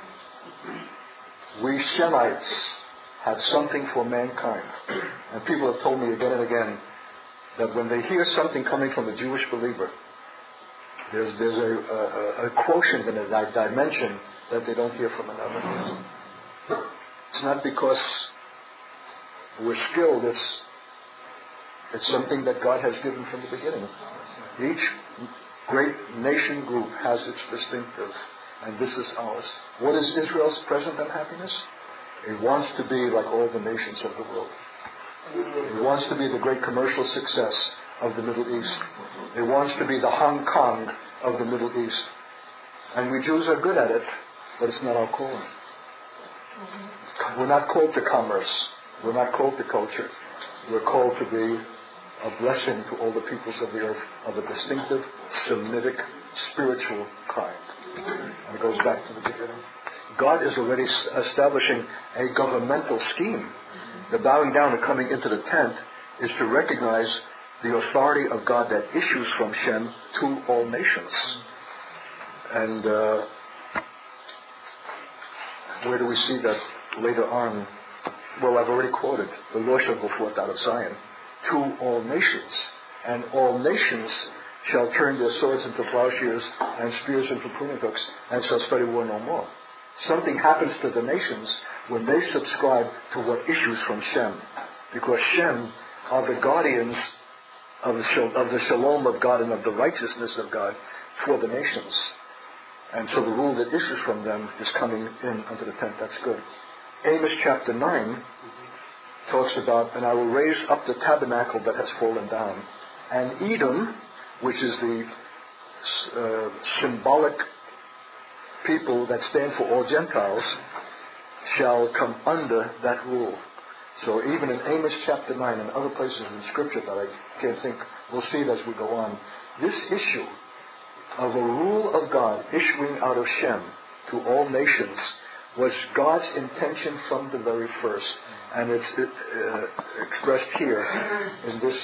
We Shemites have something for mankind. And people have told me again and again that when they hear something coming from a Jewish believer, there's a quotient and a dimension that they don't hear from another. It's not because we're skilled, it's It's something that God has given from the beginning. Each great nation group has its distinctive, and this is ours. What is Israel's present unhappiness? It wants to be like all the nations of the world. It wants to be the great commercial success of the Middle East. It wants to be the Hong Kong of the Middle East. And we Jews are good at it, but it's not our calling. We're not called to commerce. We're not called to culture. We're called to be a blessing to all the peoples of the earth of a distinctive, Semitic, spiritual kind. And it goes back to the beginning. God is already establishing a governmental scheme. The bowing down and coming into the tent is to recognize the authority of God that issues from Shem to all nations. And where do we see that later on? Well, I've already quoted, the Lord shall go forth out of Zion to all nations, and all nations shall turn their swords into plowshares and spears into pruning hooks, and shall study war no more. Something happens to the nations when they subscribe to what issues from Shem, because Shem are the guardians of the shalom of God and of the righteousness of God for the nations. And so the rule that issues from them is coming in unto the tent. That's good. Amos chapter 9 talks about, and I will raise up the tabernacle that has fallen down. And Edom, which is the symbolic people that stand for all Gentiles, shall come under that rule. So even in Amos chapter 9 and other places in Scripture that I can't think, we'll see it as we go on, this issue of a rule of God issuing out of Shem to all nations was God's intention from the very first. And it's expressed here in this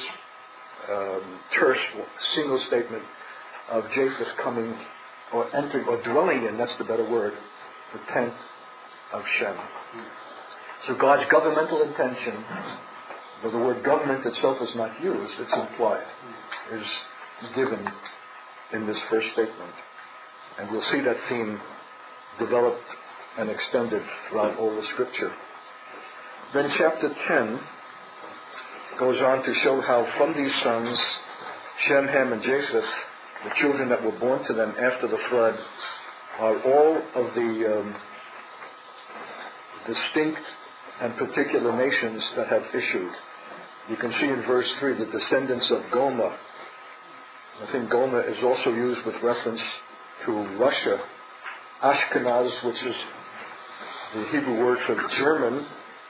terse single statement of Japheth coming or entering or dwelling in, that's the better word, the tent of Shem. So God's governmental intention, though the word government itself is not used, it's implied, is given in this first statement. And we'll see that theme developed and extended throughout all the Scripture. Then chapter 10 goes on to show how from these sons, Shem, Ham, and Japheth, the children that were born to them after the flood, are all of the distinct and particular nations that have issued. You can see in verse 3 the descendants of Gomer. I think Gomer is also used with reference to Russia. Ashkenaz, which is the Hebrew word for German.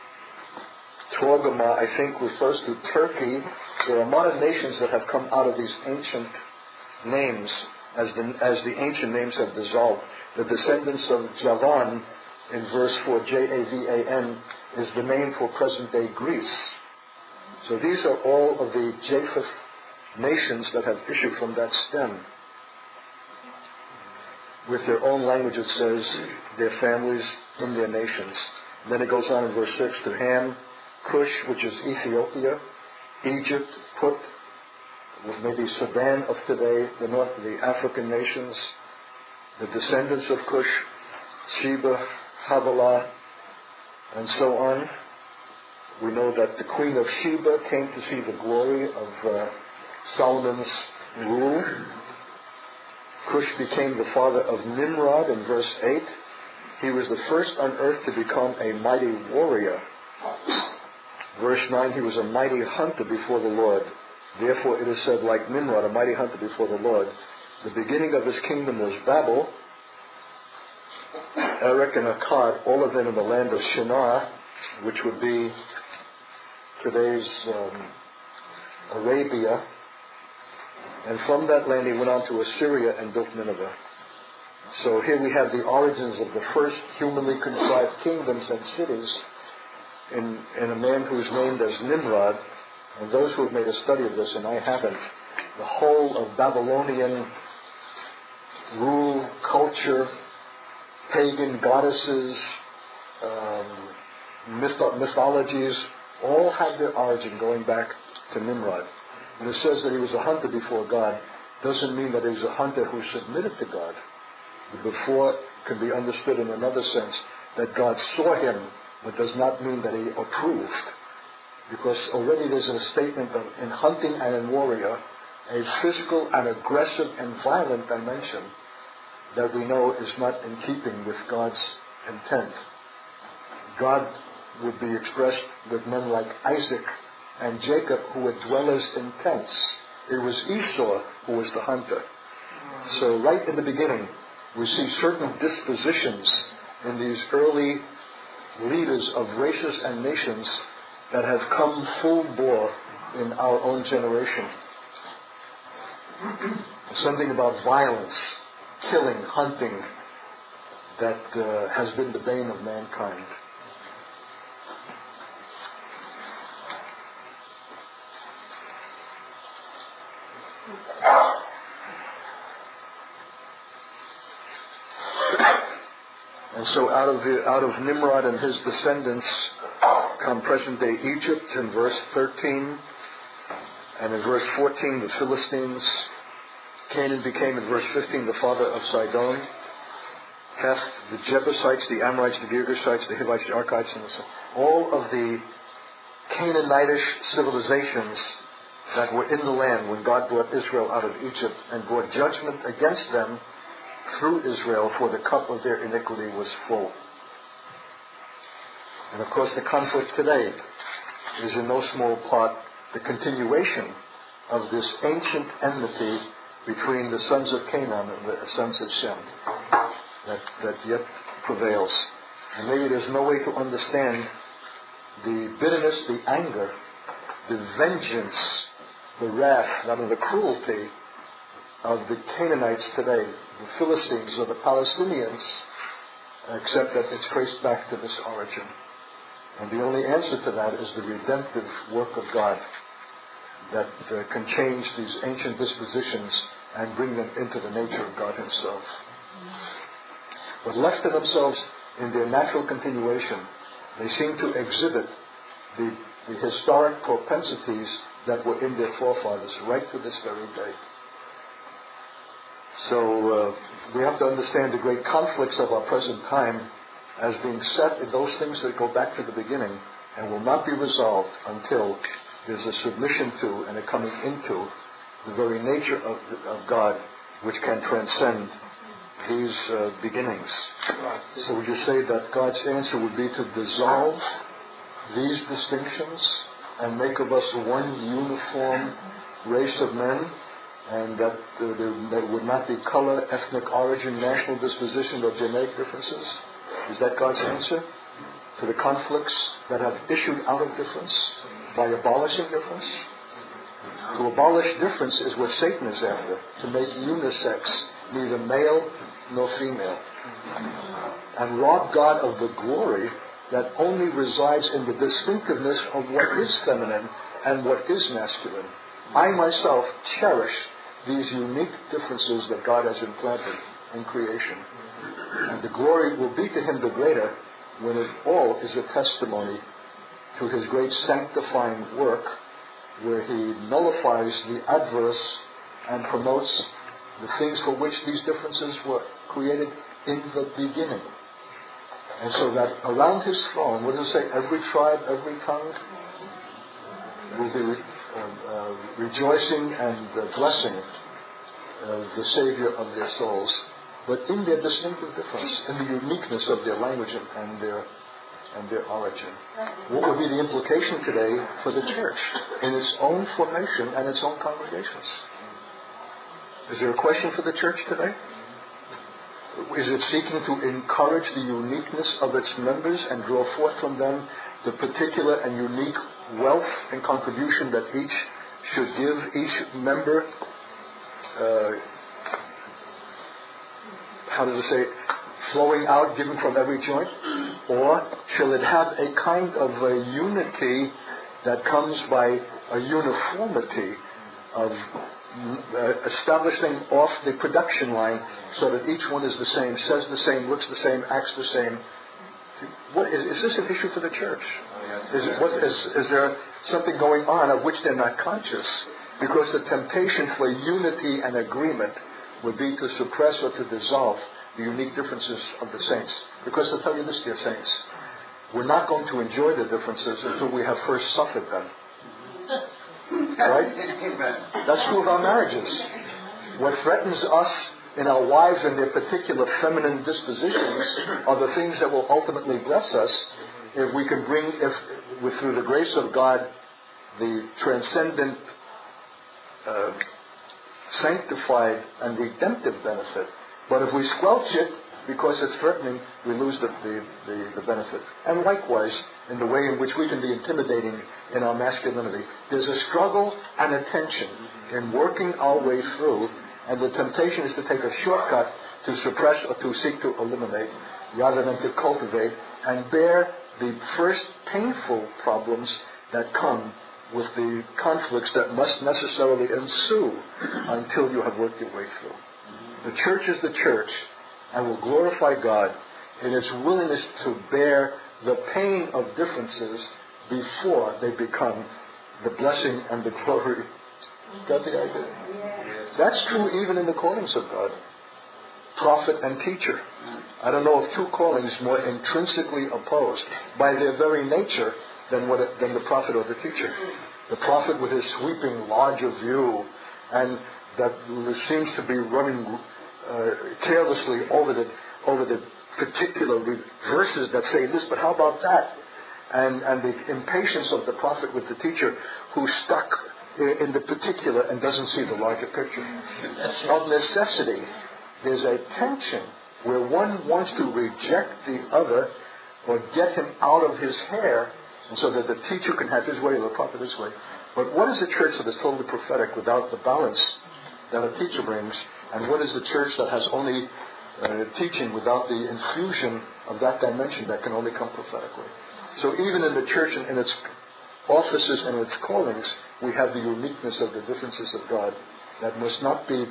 Torgama, I think, refers to Turkey. There are modern nations that have come out of these ancient names as the ancient names have dissolved. The descendants of Javan, in verse 4, Javan, is the name for present-day Greece. So these are all of the Japheth nations that have issued from that stem. With their own language, it says, their families in their nations. And then it goes on in verse 6 to Ham, Cush, which is Ethiopia, Egypt, Put, maybe Sudan of today, the African nations, the descendants of Cush, Sheba, Havilah, and so on. We know that the queen of Sheba came to see the glory of Solomon's rule. Cush became the father of Nimrod in verse 8. He was the first on earth to become a mighty warrior. Verse 9, he was a mighty hunter before the Lord. Therefore it is said, like Nimrod, a mighty hunter before the Lord. The beginning of his kingdom was Babel, Erech and Akkad, all of them in the land of Shinar, which would be today's Arabia. And from that land he went on to Assyria and built Nineveh. So here we have the origins of the first humanly contrived kingdoms and cities in a man who is named as Nimrod. And those who have made a study of this, and I haven't, the whole of Babylonian rule, culture, pagan goddesses, mythologies, all have their origin going back to Nimrod. And it says that he was a hunter before God. Doesn't mean that he was a hunter who submitted to God. The before can be understood in another sense, that God saw him, but does not mean that he approved. because already there's a statement of in hunting and in warrior, a physical and aggressive and violent dimension that we know is not in keeping with God's intent. God would be expressed with men like Isaac and Jacob, who were dwellers in tents. It was Esau who was the hunter. So right in the beginning, we see certain dispositions in these early leaders of races and nations that have come full bore in our own generation. Something about violence, killing, hunting, that has been the bane of mankind. And so out of Nimrod and his descendants come present-day Egypt in verse 13, and in verse 14 the Philistines. Canaan became in verse 15 the father of Sidon. Heth, the Jebusites, the Amorites, the Girgashites, the Hivites, the Arkites, and all of the Canaanitish civilizations that were in the land when God brought Israel out of Egypt and brought judgment against them through Israel, for the cup of their iniquity was full. And of course the conflict today is in no small part the continuation of this ancient enmity between the sons of Canaan and the sons of Shem that yet prevails. And maybe there's no way to understand the bitterness, the anger, the vengeance, the wrath, rather the cruelty of the Canaanites today, the Philistines or the Palestinians, except that it's traced back to this origin. And the only answer to that is the redemptive work of God that can change these ancient dispositions and bring them into the nature of God himself. But left to themselves in their natural continuation, they seem to exhibit the historic propensities that were in their forefathers right to this very day. So we have to understand the great conflicts of our present time as being set in those things that go back to the beginning and will not be resolved until there's a submission to and a coming into the very nature of God, which can transcend these beginnings. So would you say that God's answer would be to dissolve these distinctions and make of us one uniform race of men, and that there would not be color, ethnic origin, national disposition, or genetic differences? Is that God's answer to the conflicts that have issued out of difference by abolishing difference? To abolish difference is what Satan is after, to make unisex, neither male nor female, and rob God of the glory that only resides in the distinctiveness of what is feminine and what is masculine. I myself cherish these unique differences that God has implanted in creation. And the glory will be to him the greater when it all is a testimony to his great sanctifying work, where he nullifies the adverse and promotes the things for which these differences were created in the beginning. And so that around his throne, what does it say? Every tribe, every tongue will be rejoicing and blessing the Savior of their souls, but in their distinctive difference, in the uniqueness of their language and their origin. What would be the implication today for the church in its own formation and its own congregations? Is there a question for the church today? Is it seeking to encourage the uniqueness of its members and draw forth from them the particular and unique wealth and contribution that each should give, each member, flowing out, given from every joint? Or shall it have a kind of a unity that comes by a uniformity of establishing off the production line so that each one is the same, says the same, looks the same, acts the same? Is this an issue for the church? Is there something going on of which they're not conscious? Because the temptation for unity and agreement would be to suppress or to dissolve the unique differences of the saints. Because I'll tell you this, dear saints, we're not going to enjoy the differences until we have first suffered them. Right? That's true of our marriages. What threatens us in our wives and their particular feminine dispositions are the things that will ultimately bless us if we can bring, through the grace of God, the transcendent, sanctified and redemptive benefit. But if we squelch it because it's threatening, we lose the benefit. And likewise, in the way in which we can be intimidating in our masculinity, there's a struggle and a tension in working our way through, and the temptation is to take a shortcut to suppress or to seek to eliminate rather than to cultivate and bear the first painful problems that come with the conflicts that must necessarily ensue until you have worked your way through. The church is the church and will glorify God in its willingness to bear the pain of differences before they become the blessing and the glory. Got the idea? That's true even in the callings of God. Prophet and teacher. I don't know of two callings more intrinsically opposed by their very nature than the prophet or the teacher. The prophet with his sweeping, larger view, and that seems to be running carelessly over the particular verses that say this, but how about that? And the impatience of the prophet with the teacher who's stuck in the particular and doesn't see the larger picture. Of necessity, there's a tension where one wants to reject the other or get him out of his hair, and so that the teacher can have his way or the prophet his way. But what is a church that is totally prophetic without the balance that a teacher brings? And what is the church that has only teaching without the infusion of that dimension that can only come prophetically? So even in the church and in its offices and its callings, we have the uniqueness of the differences of God that must not be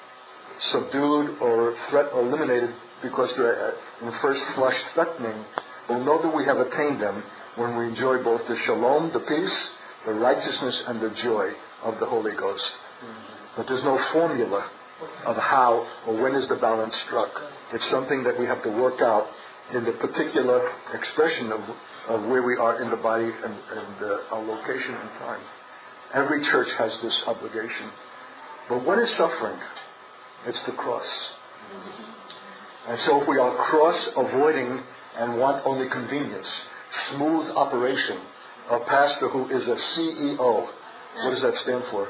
subdued or eliminated because they're in first flush threatening. We'll know that we have attained them when we enjoy both the shalom, the peace, the righteousness, and the joy of the Holy Ghost. But there's no formula of how or when is the balance struck. It's something that we have to work out in the particular expression of where we are in the body and our location and time. Every church has this obligation. But what is suffering? It's the cross. And so if we are cross-avoiding and want only convenience, smooth operation, a pastor who is a CEO, what does that stand for?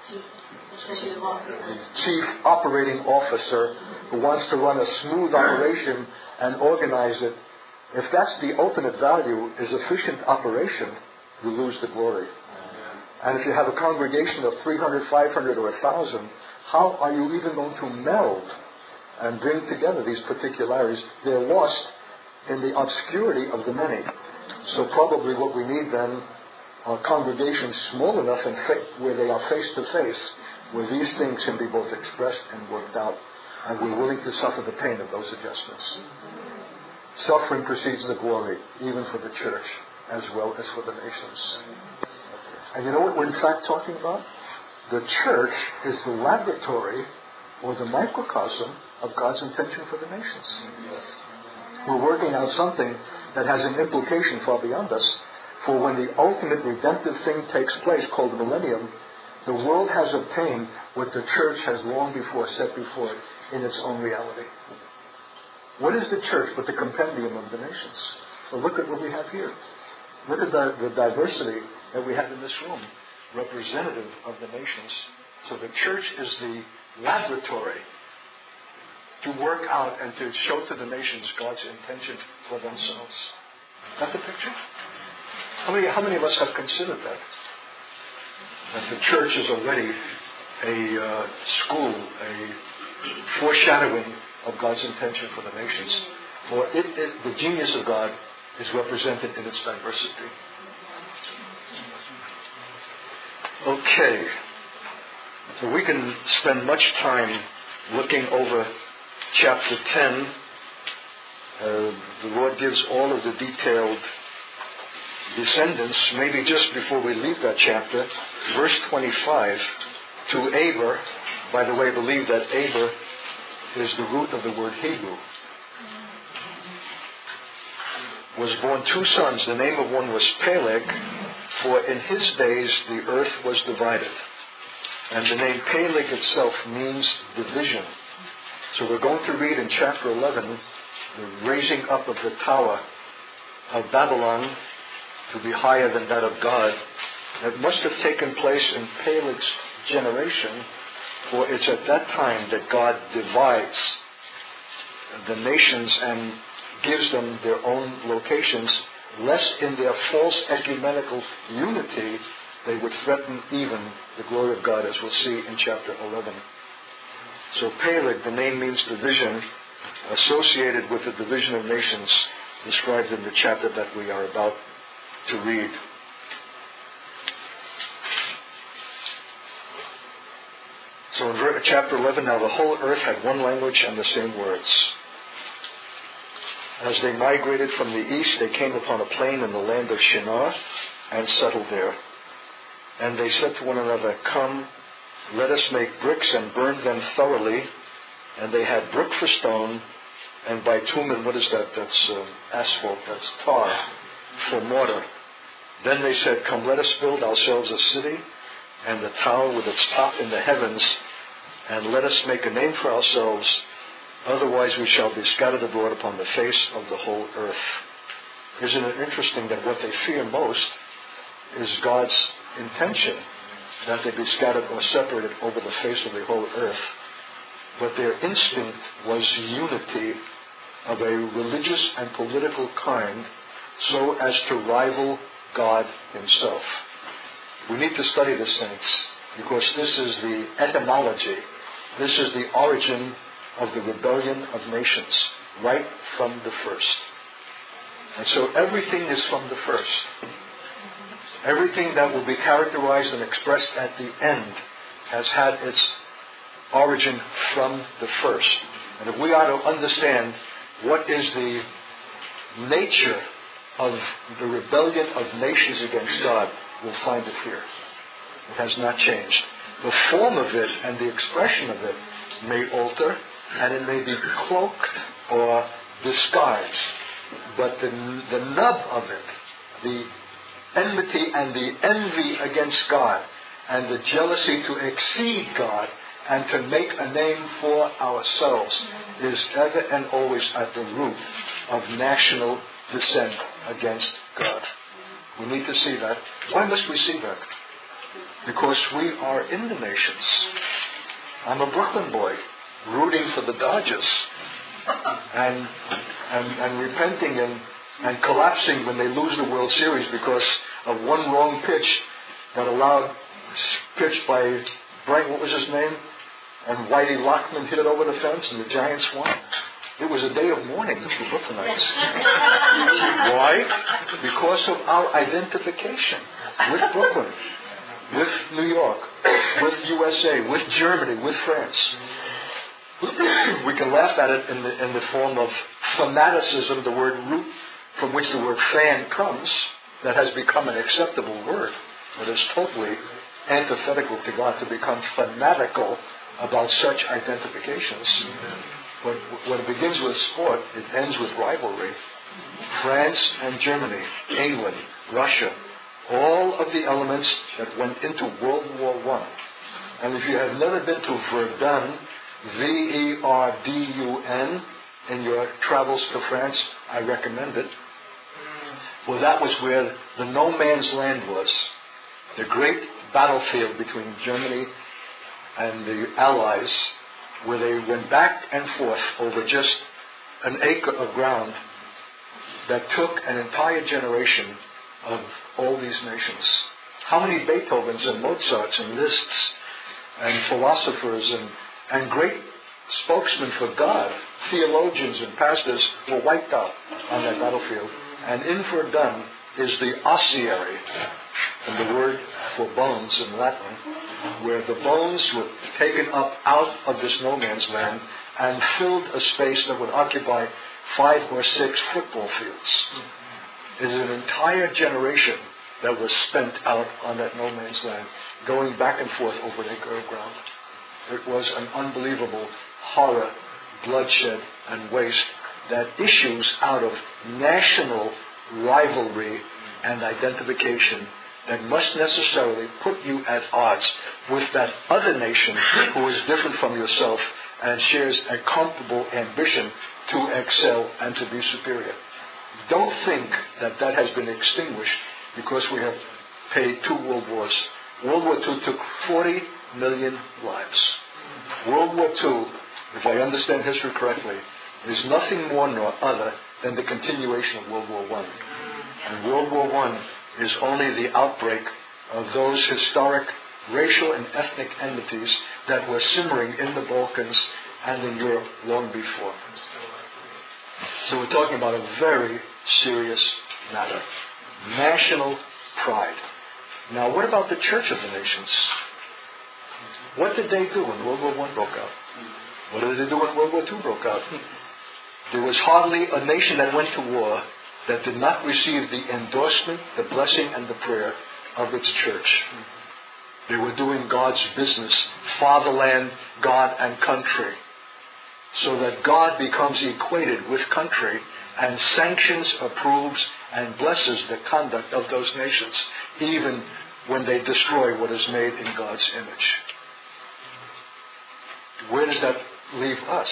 Chief Operating Officer, who wants to run a smooth operation and organize it. If that's the ultimate value, is efficient operation, you lose the glory. And if you have a congregation of 300, 500, or 1,000, how are you even going to meld and bring together these particularities? They're lost in the obscurity of the many. So probably what we need then are congregations small enough and where they are face to face, where these things can be both expressed and worked out, and we're willing to suffer the pain of those adjustments. Suffering precedes the glory, even for the church, as well as for the nations. And you know what we're in fact talking about? The church is the laboratory or the microcosm of God's intention for the nations. We're working out something that has an implication far beyond us. For when the ultimate redemptive thing takes place, called the millennium, the world has obtained what the church has long before set before it in its own reality. What is the church but the compendium of the nations? Well, look at what we have here. Look at the diversity that we have in this room, representative of the nations. So the church is the laboratory to work out and to show to the nations God's intention for themselves. Got the picture? How many of us have considered that? That the church is already a school, a foreshadowing of God's intention for the nations. For the genius of God is represented in its diversity. Okay. So we can spend much time looking over chapter 10. The Lord gives all of the detailed descendants. Maybe just before we leave that chapter, verse 25, to Aber. By the way, I believe that Aber is the root of the word Hebrew. was born 2 sons. The name of one was Peleg, for in his days the earth was divided. And the name Peleg itself means division. So we're going to read in chapter 11 the raising up of the tower of Babylon to be higher than that of God. It must have taken place in Peleg's generation, for it's at that time that God divides the nations and gives them their own locations, lest in their false ecumenical unity they would threaten even the glory of God, as we'll see in chapter 11. So Peleg, the name means division, associated with the division of nations described in the chapter that we are about to read. So in chapter 11, now the whole earth had one language and the same words. As they migrated from the east, they came upon a plain in the land of Shinar and settled there. And they said to one another, "Come, let us make bricks and burn them thoroughly." And they had brick for stone, and bitumen, what is that? That's asphalt, that's tar, for mortar. Then they said, "Come, let us build ourselves a city, and the tower with its top in the heavens, and let us make a name for ourselves, otherwise we shall be scattered abroad upon the face of the whole earth." Isn't it interesting that what they fear most is God's intention that they be scattered or separated over the face of the whole earth? But their instinct was unity of a religious and political kind, so as to rival God himself. We need to study this, saints, because this is the etymology, this is the origin of the rebellion of nations, right from the first. And so everything is from the first. Everything that will be characterized and expressed at the end has had its origin from the first. And if we are to understand what is the nature of the rebellion of nations against God, we'll find it here. It has not changed. The form of it and the expression of it may alter, and it may be cloaked or disguised. But the nub of it, the enmity and the envy against God, and the jealousy to exceed God and to make a name for ourselves, is ever and always at the root of national dissent against God. We need to see that. Why must we see that? Because we are in the nations. I'm a Brooklyn boy, rooting for the Dodgers, and repenting and collapsing when they lose the World Series because of one wrong pitch that allowed, pitched by Bright, what was his name? And Whitey Lockman hit it over the fence and the Giants won. It was a day of mourning for Brooklynites. Why? Because of our identification with Brooklyn, with New York, with USA, with Germany, with France. We can laugh at it in the form of fanaticism, the word root from which the word fan comes, that has become an acceptable word, but is totally antithetical to God to become fanatical about such identifications. But when it begins with sport, it ends with rivalry. France and Germany, England, Russia, all of the elements that went into World War I. And if you have never been to Verdun, Verdun, in your travels to France, I recommend it. Well, that was where the no man's land was. The great battlefield between Germany and the Allies, where they went back and forth over just an acre of ground that took an entire generation of all these nations. How many Beethovens and Mozarts and Liszts and philosophers and great spokesmen for God, theologians and pastors, were wiped out on that battlefield. And in Verdun is the ossuary, and the word for bones in Latin, where the bones were taken up out of this no man's land and filled a space that would occupy 5 or 6 football fields. It is an entire generation that was spent out on that no man's land, going back and forth over an acre of ground. It was an unbelievable horror, bloodshed, and waste that issues out of national rivalry and identification that must necessarily put you at odds with that other nation who is different from yourself and shares a comparable ambition to excel and to be superior. Don't think that that has been extinguished because we have paid 2 world wars. World War II took 40 million lives. World War II, if I understand history correctly, is nothing more nor other than the continuation of World War I. And World War I is only the outbreak of those historic racial and ethnic enmities that were simmering in the Balkans and in Europe long before. So we're talking about a very serious matter. National pride. Now, what about the Church of the Nations? What did they do when World War I broke out? What did they do when World War II broke out? There was hardly a nation that went to war that did not receive the endorsement, the blessing, and the prayer of its church. They were doing God's business, fatherland, God, and country, so that God becomes equated with country and sanctions, approves, and blesses the conduct of those nations, even when they destroy what is made in God's image. Where does that leave us?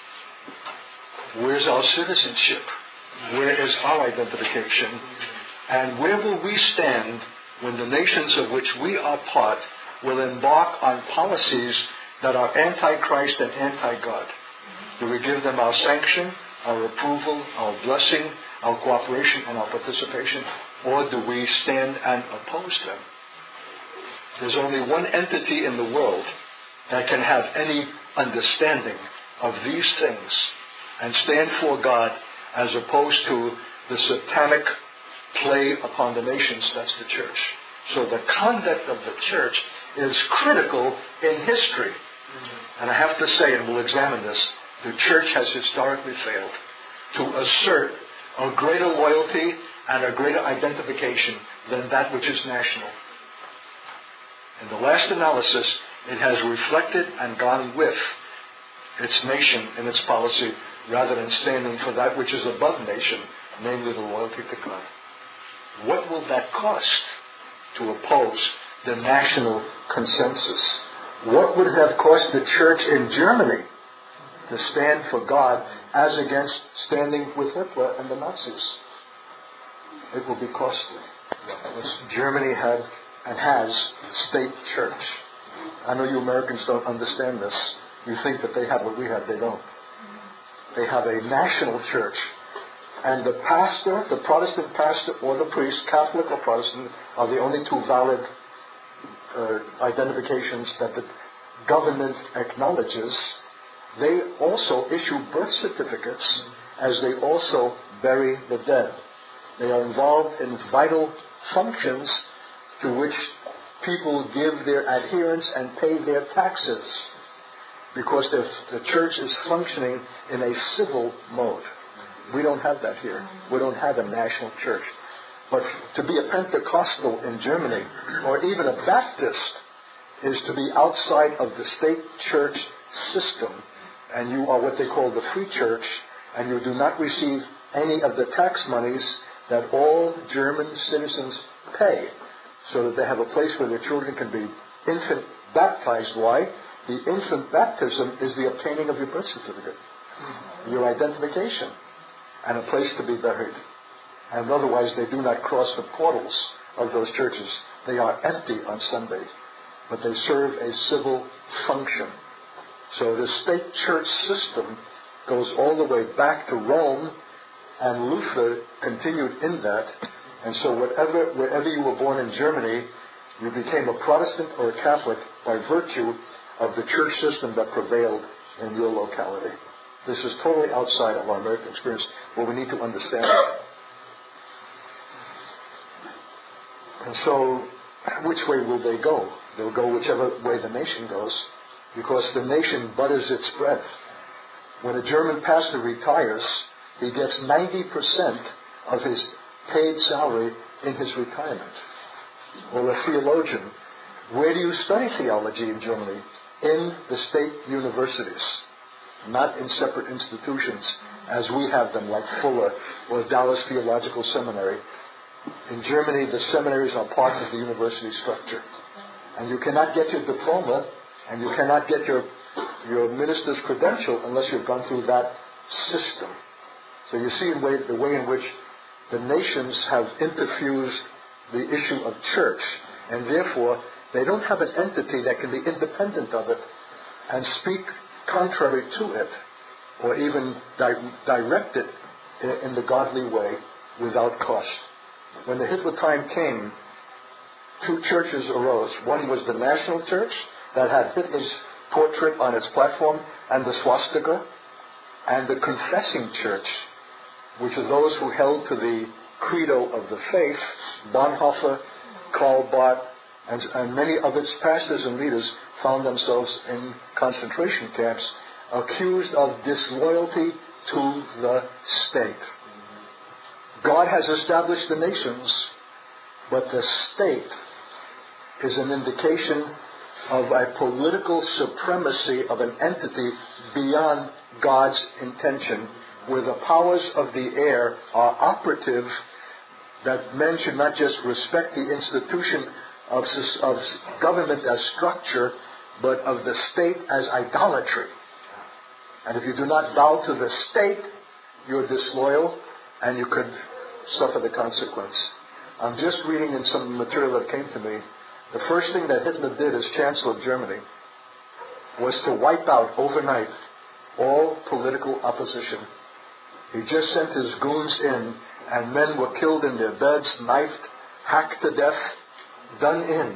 Where's our citizenship? Where is our identification? And where will we stand when the nations of which we are part will embark on policies that are anti-Christ and anti-God? Do we give them our sanction, our approval, our blessing, our cooperation, and our participation, or do we stand and oppose them? There's only one entity in the world that can have any understanding of these things and stand for God as opposed to the satanic play upon the nations. That's the church. So the conduct of the church is critical in history. And I have to say, and we'll examine this, the church has historically failed to assert a greater loyalty and a greater identification than that which is national. In the last analysis, it has reflected and gone with its nation in its policy rather than standing for that which is above nation, namely the loyalty to God. What will that cost to oppose the national consensus? What would it have cost the church in Germany to stand for God as against standing with Hitler and the Nazis? It will be costly. Germany had and has state church. I know you Americans don't understand this. You think that they have what we have. They don't. They have a national church. And the pastor, the Protestant pastor or the priest, Catholic or Protestant, are the only 2 valid identifications that the government acknowledges. They also issue birth certificates as they also bury the dead. They are involved in vital functions to which people give their adherence and pay their taxes because the church is functioning in a civil mode. We don't have that here. We don't have a national church. But to be a Pentecostal in Germany, or even a Baptist, is to be outside of the state church system, and you are what they call the free church, and you do not receive any of the tax monies that all German citizens pay, so that they have a place where their children can be infant baptized. Why? The infant baptism is the obtaining of your birth certificate, your identification, and a place to be buried. And otherwise they do not cross the portals of those churches. They are empty on Sundays, but they serve a civil function. So the state church system goes all the way back to Rome, and Luther continued in that. And so wherever you were born in Germany, you became a Protestant or a Catholic by virtue of the church system that prevailed in your locality. This is totally outside of our American experience, but we need to understand it. And so, which way will they go? They'll go whichever way the nation goes, because the nation butters its bread. When a German pastor retires, he gets 90% of his paid salary in his retirement. Or a theologian. Where do you study theology in Germany? In the state universities. not in separate institutions as we have them, like Fuller or Dallas Theological Seminary. In Germany, the seminaries are part of the university structure. And you cannot get your diploma and you cannot get your minister's credential unless you've gone through that system. So you see the way in which the nations have interfused the issue of church, and therefore they don't have an entity that can be independent of it and speak contrary to it, or even direct it in the godly way without cost. When the Hitler time came, two churches arose. One was the National Church that had Hitler's portrait on its platform and the swastika, and the Confessing Church, which are those who held to the credo of the faith. Bonhoeffer, Karl Barth, and many of its pastors and leaders found themselves in concentration camps, accused of disloyalty to the state. God has established the nations, but the state is an indication of a political supremacy of an entity beyond God's intention, where the powers of the air are operative, that men should not just respect the institution of government as structure, but of the state as idolatry. And if you do not bow to the state, you're disloyal and you could suffer the consequence. I'm just reading in some material that came to me. The first thing that Hitler did as Chancellor of Germany was to wipe out overnight all political opposition. He just sent his goons in, and men were killed in their beds, knifed, hacked to death, done in.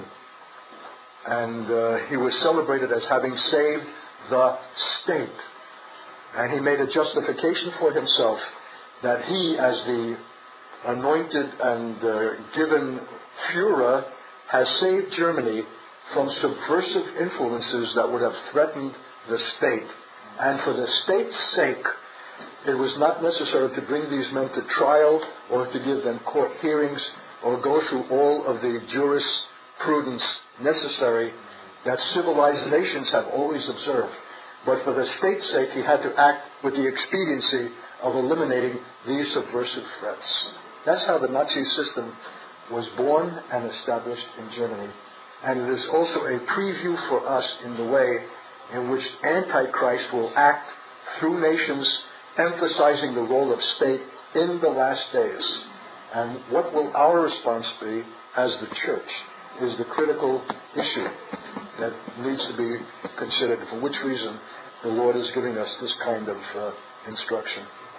And he was celebrated as having saved the state. And he made a justification for himself that he, as the anointed and given Führer, has saved Germany from subversive influences that would have threatened the state. And for the state's sake, it was not necessary to bring these men to trial or to give them court hearings or go through all of the jurisprudence necessary that civilized nations have always observed. But for the state's sake, he had to act with the expediency of eliminating these subversive threats. That's how the Nazi system was born and established in Germany. And it is also a preview for us in the way in which Antichrist will act through nations, emphasizing the role of state in the last days. And what will our response be as the church is the critical issue that needs to be considered, for which reason the Lord is giving us this kind of instruction.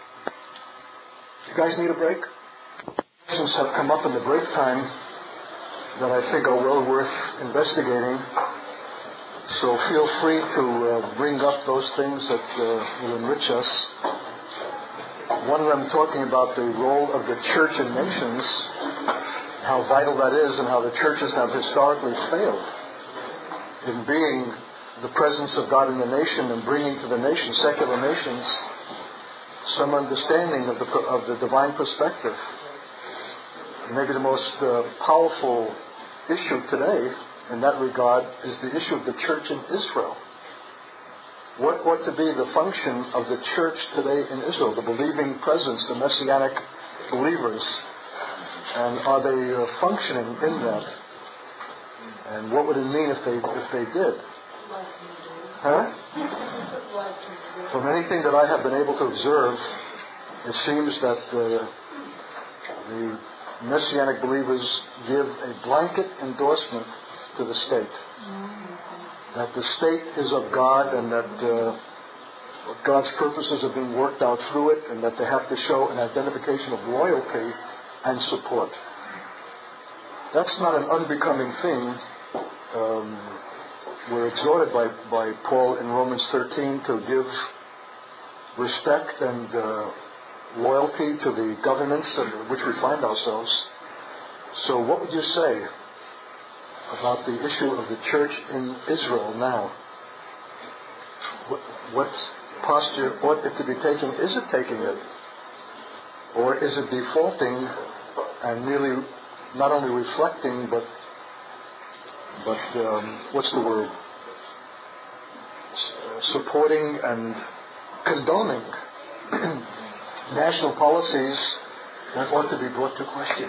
You guys need a break? Questions have come up in the break time that I think are well worth investigating. So feel free to bring up those things that will enrich us. One of them talking about the role of the church in nations, how vital that is, and how the churches have historically failed in being the presence of God in the nation and bringing to the nation, secular nations, some understanding of the divine perspective. Maybe the most powerful issue today in that regard is the issue of the church in Israel. What ought to be the function of the church today in Israel, the believing presence, the messianic believers, and are they functioning in that? And what would it mean if they did? Huh? From anything that I have been able to observe, it seems that the Messianic believers give a blanket endorsement to the state. That the state is of God and that God's purposes are being worked out through it, and that they have to show an identification of loyalty and support. That's not an unbecoming thing. We're exhorted by Paul in Romans 13 to give respect and loyalty to the governments in which we find ourselves. So what would you say about the issue of the church in Israel now? What posture ought it to be taking? Is it taking it? Or is it defaulting and merely not only reflecting, but what's the word? Supporting and condoning national policies that ought to be brought to question.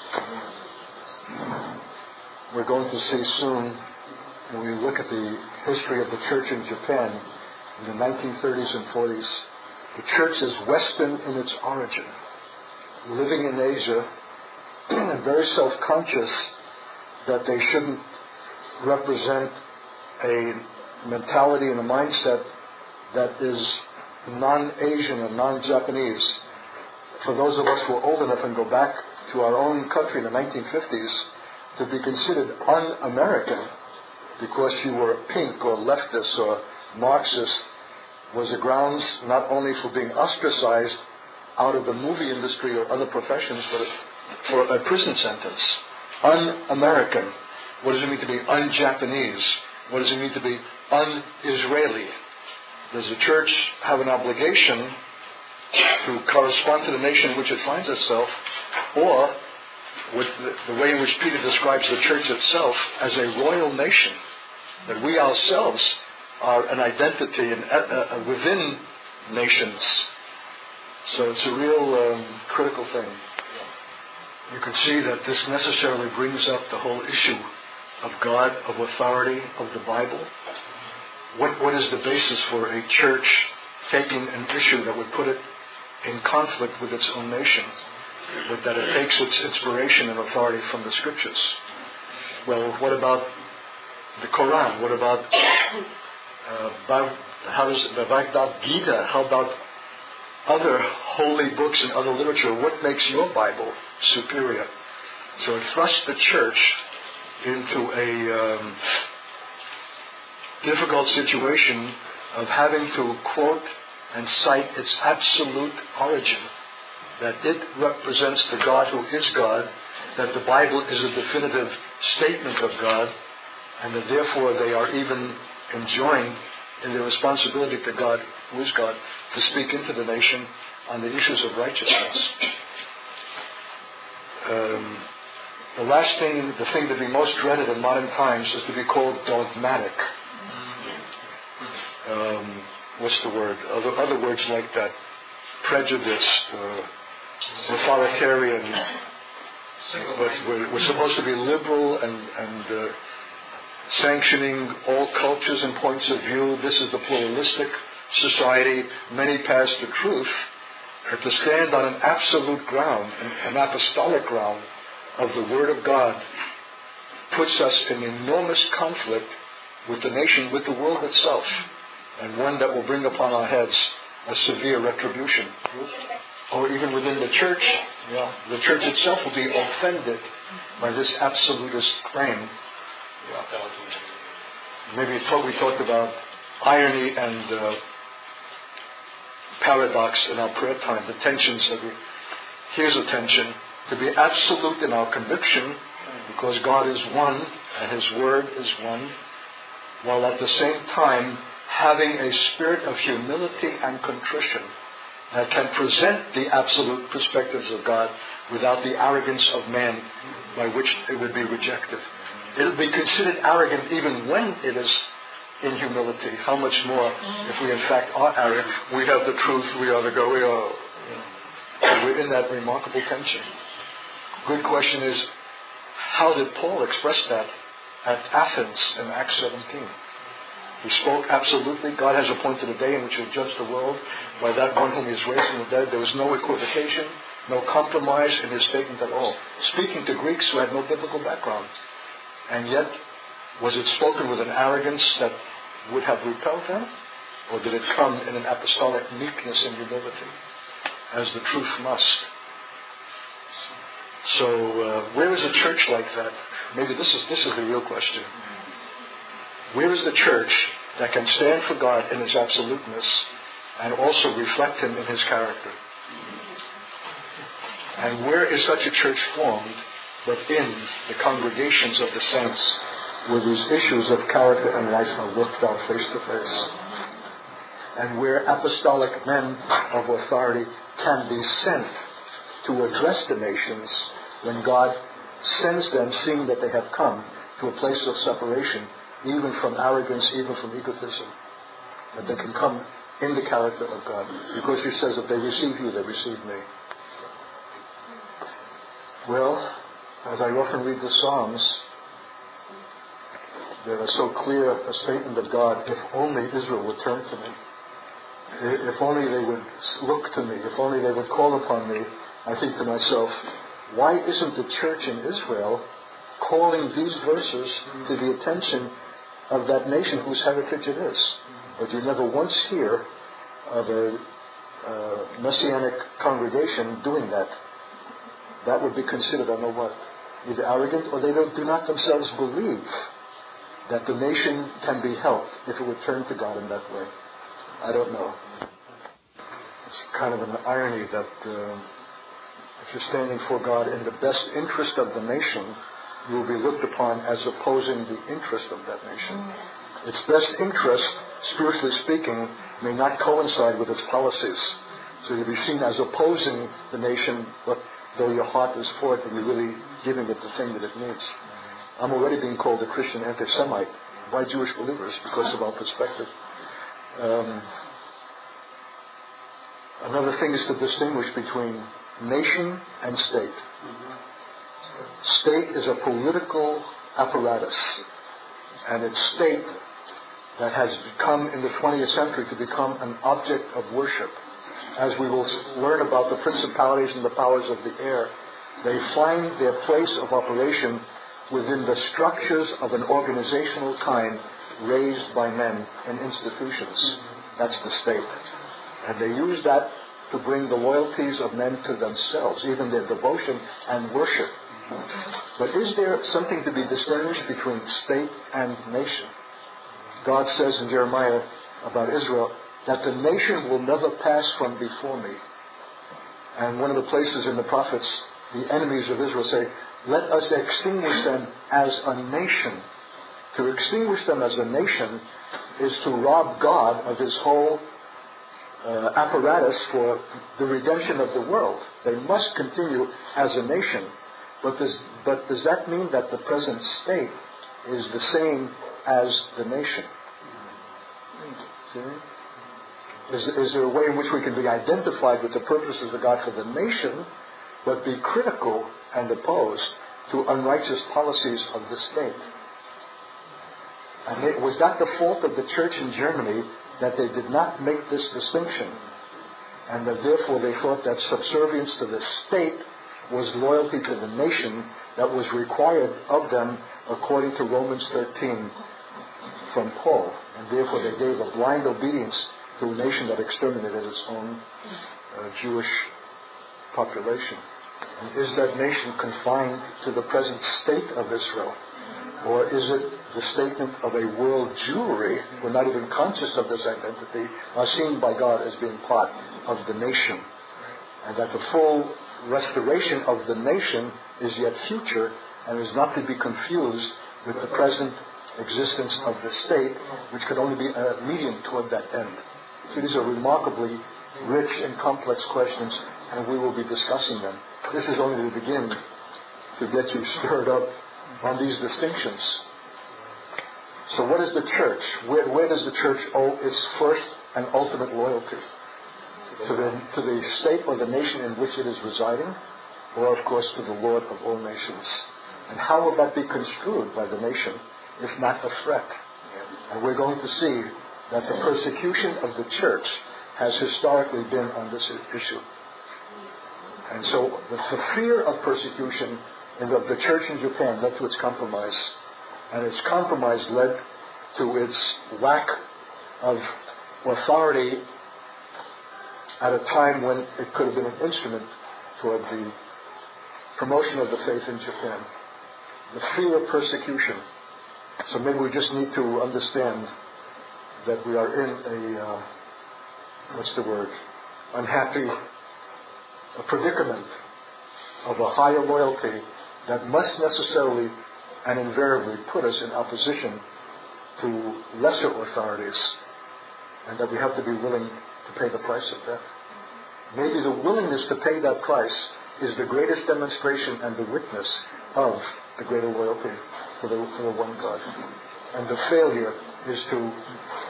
We're going to see soon, when we look at the history of the church in Japan in the 1930s and 40s, the church is Western in its origin, living in Asia, and very self-conscious that they shouldn't represent a mentality and a mindset that is non-Asian and non-Japanese. For those of us who are old enough and go back to our own country in the 1950s, to be considered un-American because you were pink or leftist or Marxist was a grounds not only for being ostracized out of the movie industry or other professions, but for a prison sentence. Un-American. What does it mean to be un-Japanese? What does it mean to be un-Israeli? Does the church have an obligation to correspond to the nation in which it finds itself, or with the way in which Peter describes the church itself as a royal nation, that we ourselves are an identity within nations? So it's a real critical thing. You can see that this necessarily brings up the whole issue of God, of authority, of the Bible. What is the basis for a church taking an issue that would put it in conflict with its own nation, but that it takes its inspiration and authority from the Scriptures? Well, what about the Quran? What about the Bhagavad Gita? How about other holy books and other literature? What makes your Bible superior? So it thrusts the church into a difficult situation of having to quote and cite its absolute origin, that it represents the God who is God, that the Bible is a definitive statement of God, and that therefore they are even enjoined in their responsibility to God, who is God, to speak into the nation on the issues of righteousness. The thing to be most dreaded in modern times is to be called dogmatic. What's the word? Other words like that. Prejudiced, authoritarian. But we're supposed to be liberal and sanctioning all cultures and points of view. This is the pluralistic society. Many paths to truth. Or to stand on an absolute ground, an apostolic ground of the Word of God, puts us in enormous conflict with the nation, with the world itself, and one that will bring upon our heads a severe retribution. Or even within the church, the church itself will be offended by this absolutist claim. Maybe we talked about irony and paradox in our prayer time, the tensions that here's a tension, to be absolute in our conviction, because God is one and His Word is one, while at the same time having a spirit of humility and contrition that can present the absolute perspectives of God without the arrogance of man by which it would be rejected. It will be considered arrogant even when it is in humility. How much more if we in fact are arrogant? We have the truth, we are the go, we are. So we're in that remarkable tension. Good question is, how did Paul express that at Athens in Acts 17? He spoke absolutely. God has appointed a day in which He'll judge the world by that one whom He has raised from the dead. There was no equivocation, no compromise in His statement at all. Speaking to Greeks who had no biblical background. And yet, was it spoken with an arrogance that would have repelled them? Or did it come in an apostolic meekness and humility, as the truth must? So, where is a church like that? Maybe this is the real question. Where is the church that can stand for God in His absoluteness and also reflect Him in His character? And where is such a church formed but in the congregations of the saints, where these issues of character and life are worked out face to face, and where apostolic men of authority can be sent to address the nations when God sends them, seeing that they have come to a place of separation, even from arrogance, even from egotism, that they can come in the character of God. Because he says, if they receive you, they receive me. Well, as I often read the Psalms, there is so clear a statement of God, if only Israel would turn to me. If only they would look to me. If only they would call upon me. I think to myself, why isn't the church in Israel calling these verses to the attention of that nation whose heritage it is? But you never once hear of a messianic congregation doing that. That would be considered, I don't know what, either arrogant or they do not themselves believe that the nation can be helped if it would turn to God in that way. I don't know. It's kind of an irony that if you're standing for God in the best interest of the nation, you will be looked upon as opposing the interest of that nation. Its best interest, spiritually speaking, may not coincide with its policies. So you'll be seen as opposing the nation, but though your heart is for it and you're really giving it the thing that it needs. I'm already being called a Christian anti-Semite by Jewish believers because of our perspective. Another thing is to distinguish between nation and state. State is a political apparatus, and it's state that has become in the 20th century to become an object of worship. As we will learn about the principalities and the powers of the air, they find their place of operation within the structures of an organizational kind raised by men in institutions. That's the state. And they use that to bring the loyalties of men to themselves, even their devotion and worship. But is there something to be distinguished between state and nation? God says in Jeremiah about Israel that the nation will never pass from before me. And one of the places in the prophets, the enemies of Israel say, let us extinguish them as a nation. To extinguish them as a nation is to rob God of his whole apparatus for the redemption of the world. They must continue as a nation. But does that mean that the present state is the same as the nation? See? Is there a way in which we can be identified with the purposes of God for the nation, but be critical and opposed to unrighteous policies of the state? And was that the fault of the church in Germany, that they did not make this distinction, and that therefore they thought that subservience to the state was loyalty to the nation that was required of them according to Romans 13 from Paul, and therefore they gave a blind obedience to a nation that exterminated its own Jewish population? And is that nation confined to the present state of Israel? Or is it the statement of a world Jewry, we're not even conscious of this identity, are seen by God as being part of the nation? And that the full restoration of the nation is yet future and is not to be confused with the present existence of the state, which could only be a medium toward that end. So these are remarkably rich and complex questions, and we will be discussing them. This is only the beginning to get you stirred up on these distinctions. So what is the church? Where does the church owe its first and ultimate loyalty? To the state or the nation in which it is residing, or of course to the Lord of all nations? And how will that be construed by the nation, if not a threat? And we're going to see that the persecution of the church has historically been on this issue. And so the fear of persecution of the church in Japan led to its compromise. And its compromise led to its lack of authority at a time when it could have been an instrument toward the promotion of the faith in Japan. The fear of persecution. So maybe we just need to understand that we are in a predicament of a higher loyalty that must necessarily and invariably put us in opposition to lesser authorities, and that we have to be willing to pay the price of that. Maybe the willingness to pay that price is the greatest demonstration and the witness of the greater loyalty for the one God. And the failure is to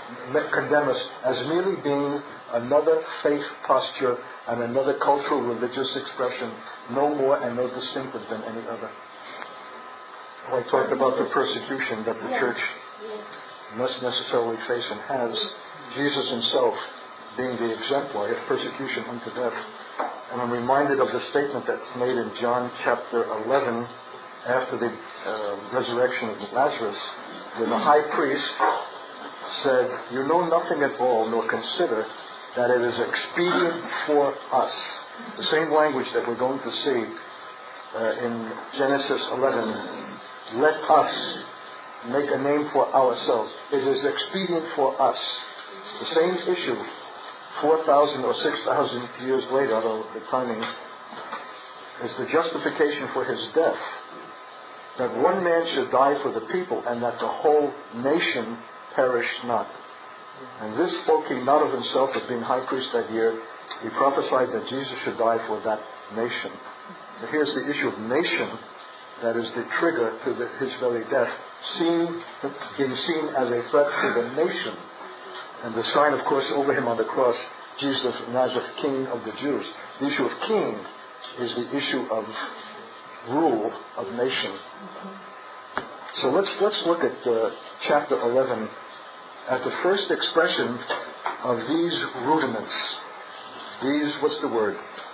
condemn us as merely being another faith posture and another cultural religious expression, no more and no distinctive than any other. I talked about the persecution that the church must necessarily face and has. Jesus himself being the exemplar of persecution unto death. And I'm reminded of the statement that's made in John chapter 11 after the resurrection of Lazarus, where the high priest said, "You know nothing at all, nor consider that it is expedient for us." The same language that we're going to see in Genesis 11. Let us make a name for ourselves. It is expedient for us. The same issue, 4,000 or 6,000 years later, although the timing is the justification for his death. That one man should die for the people, and that the whole nation perish not. And this spoke he not of himself, but being high priest that year, he prophesied that Jesus should die for that nation. So here's the issue of nation, that is the trigger to his very death, being seen as a threat to the nation. And the sign, of course, over him on the cross, Jesus of Nazareth, King of the Jews. The issue of king is the issue of rule of nation. So let's look at chapter 11 at the first expression of these rudiments. These, what's the word?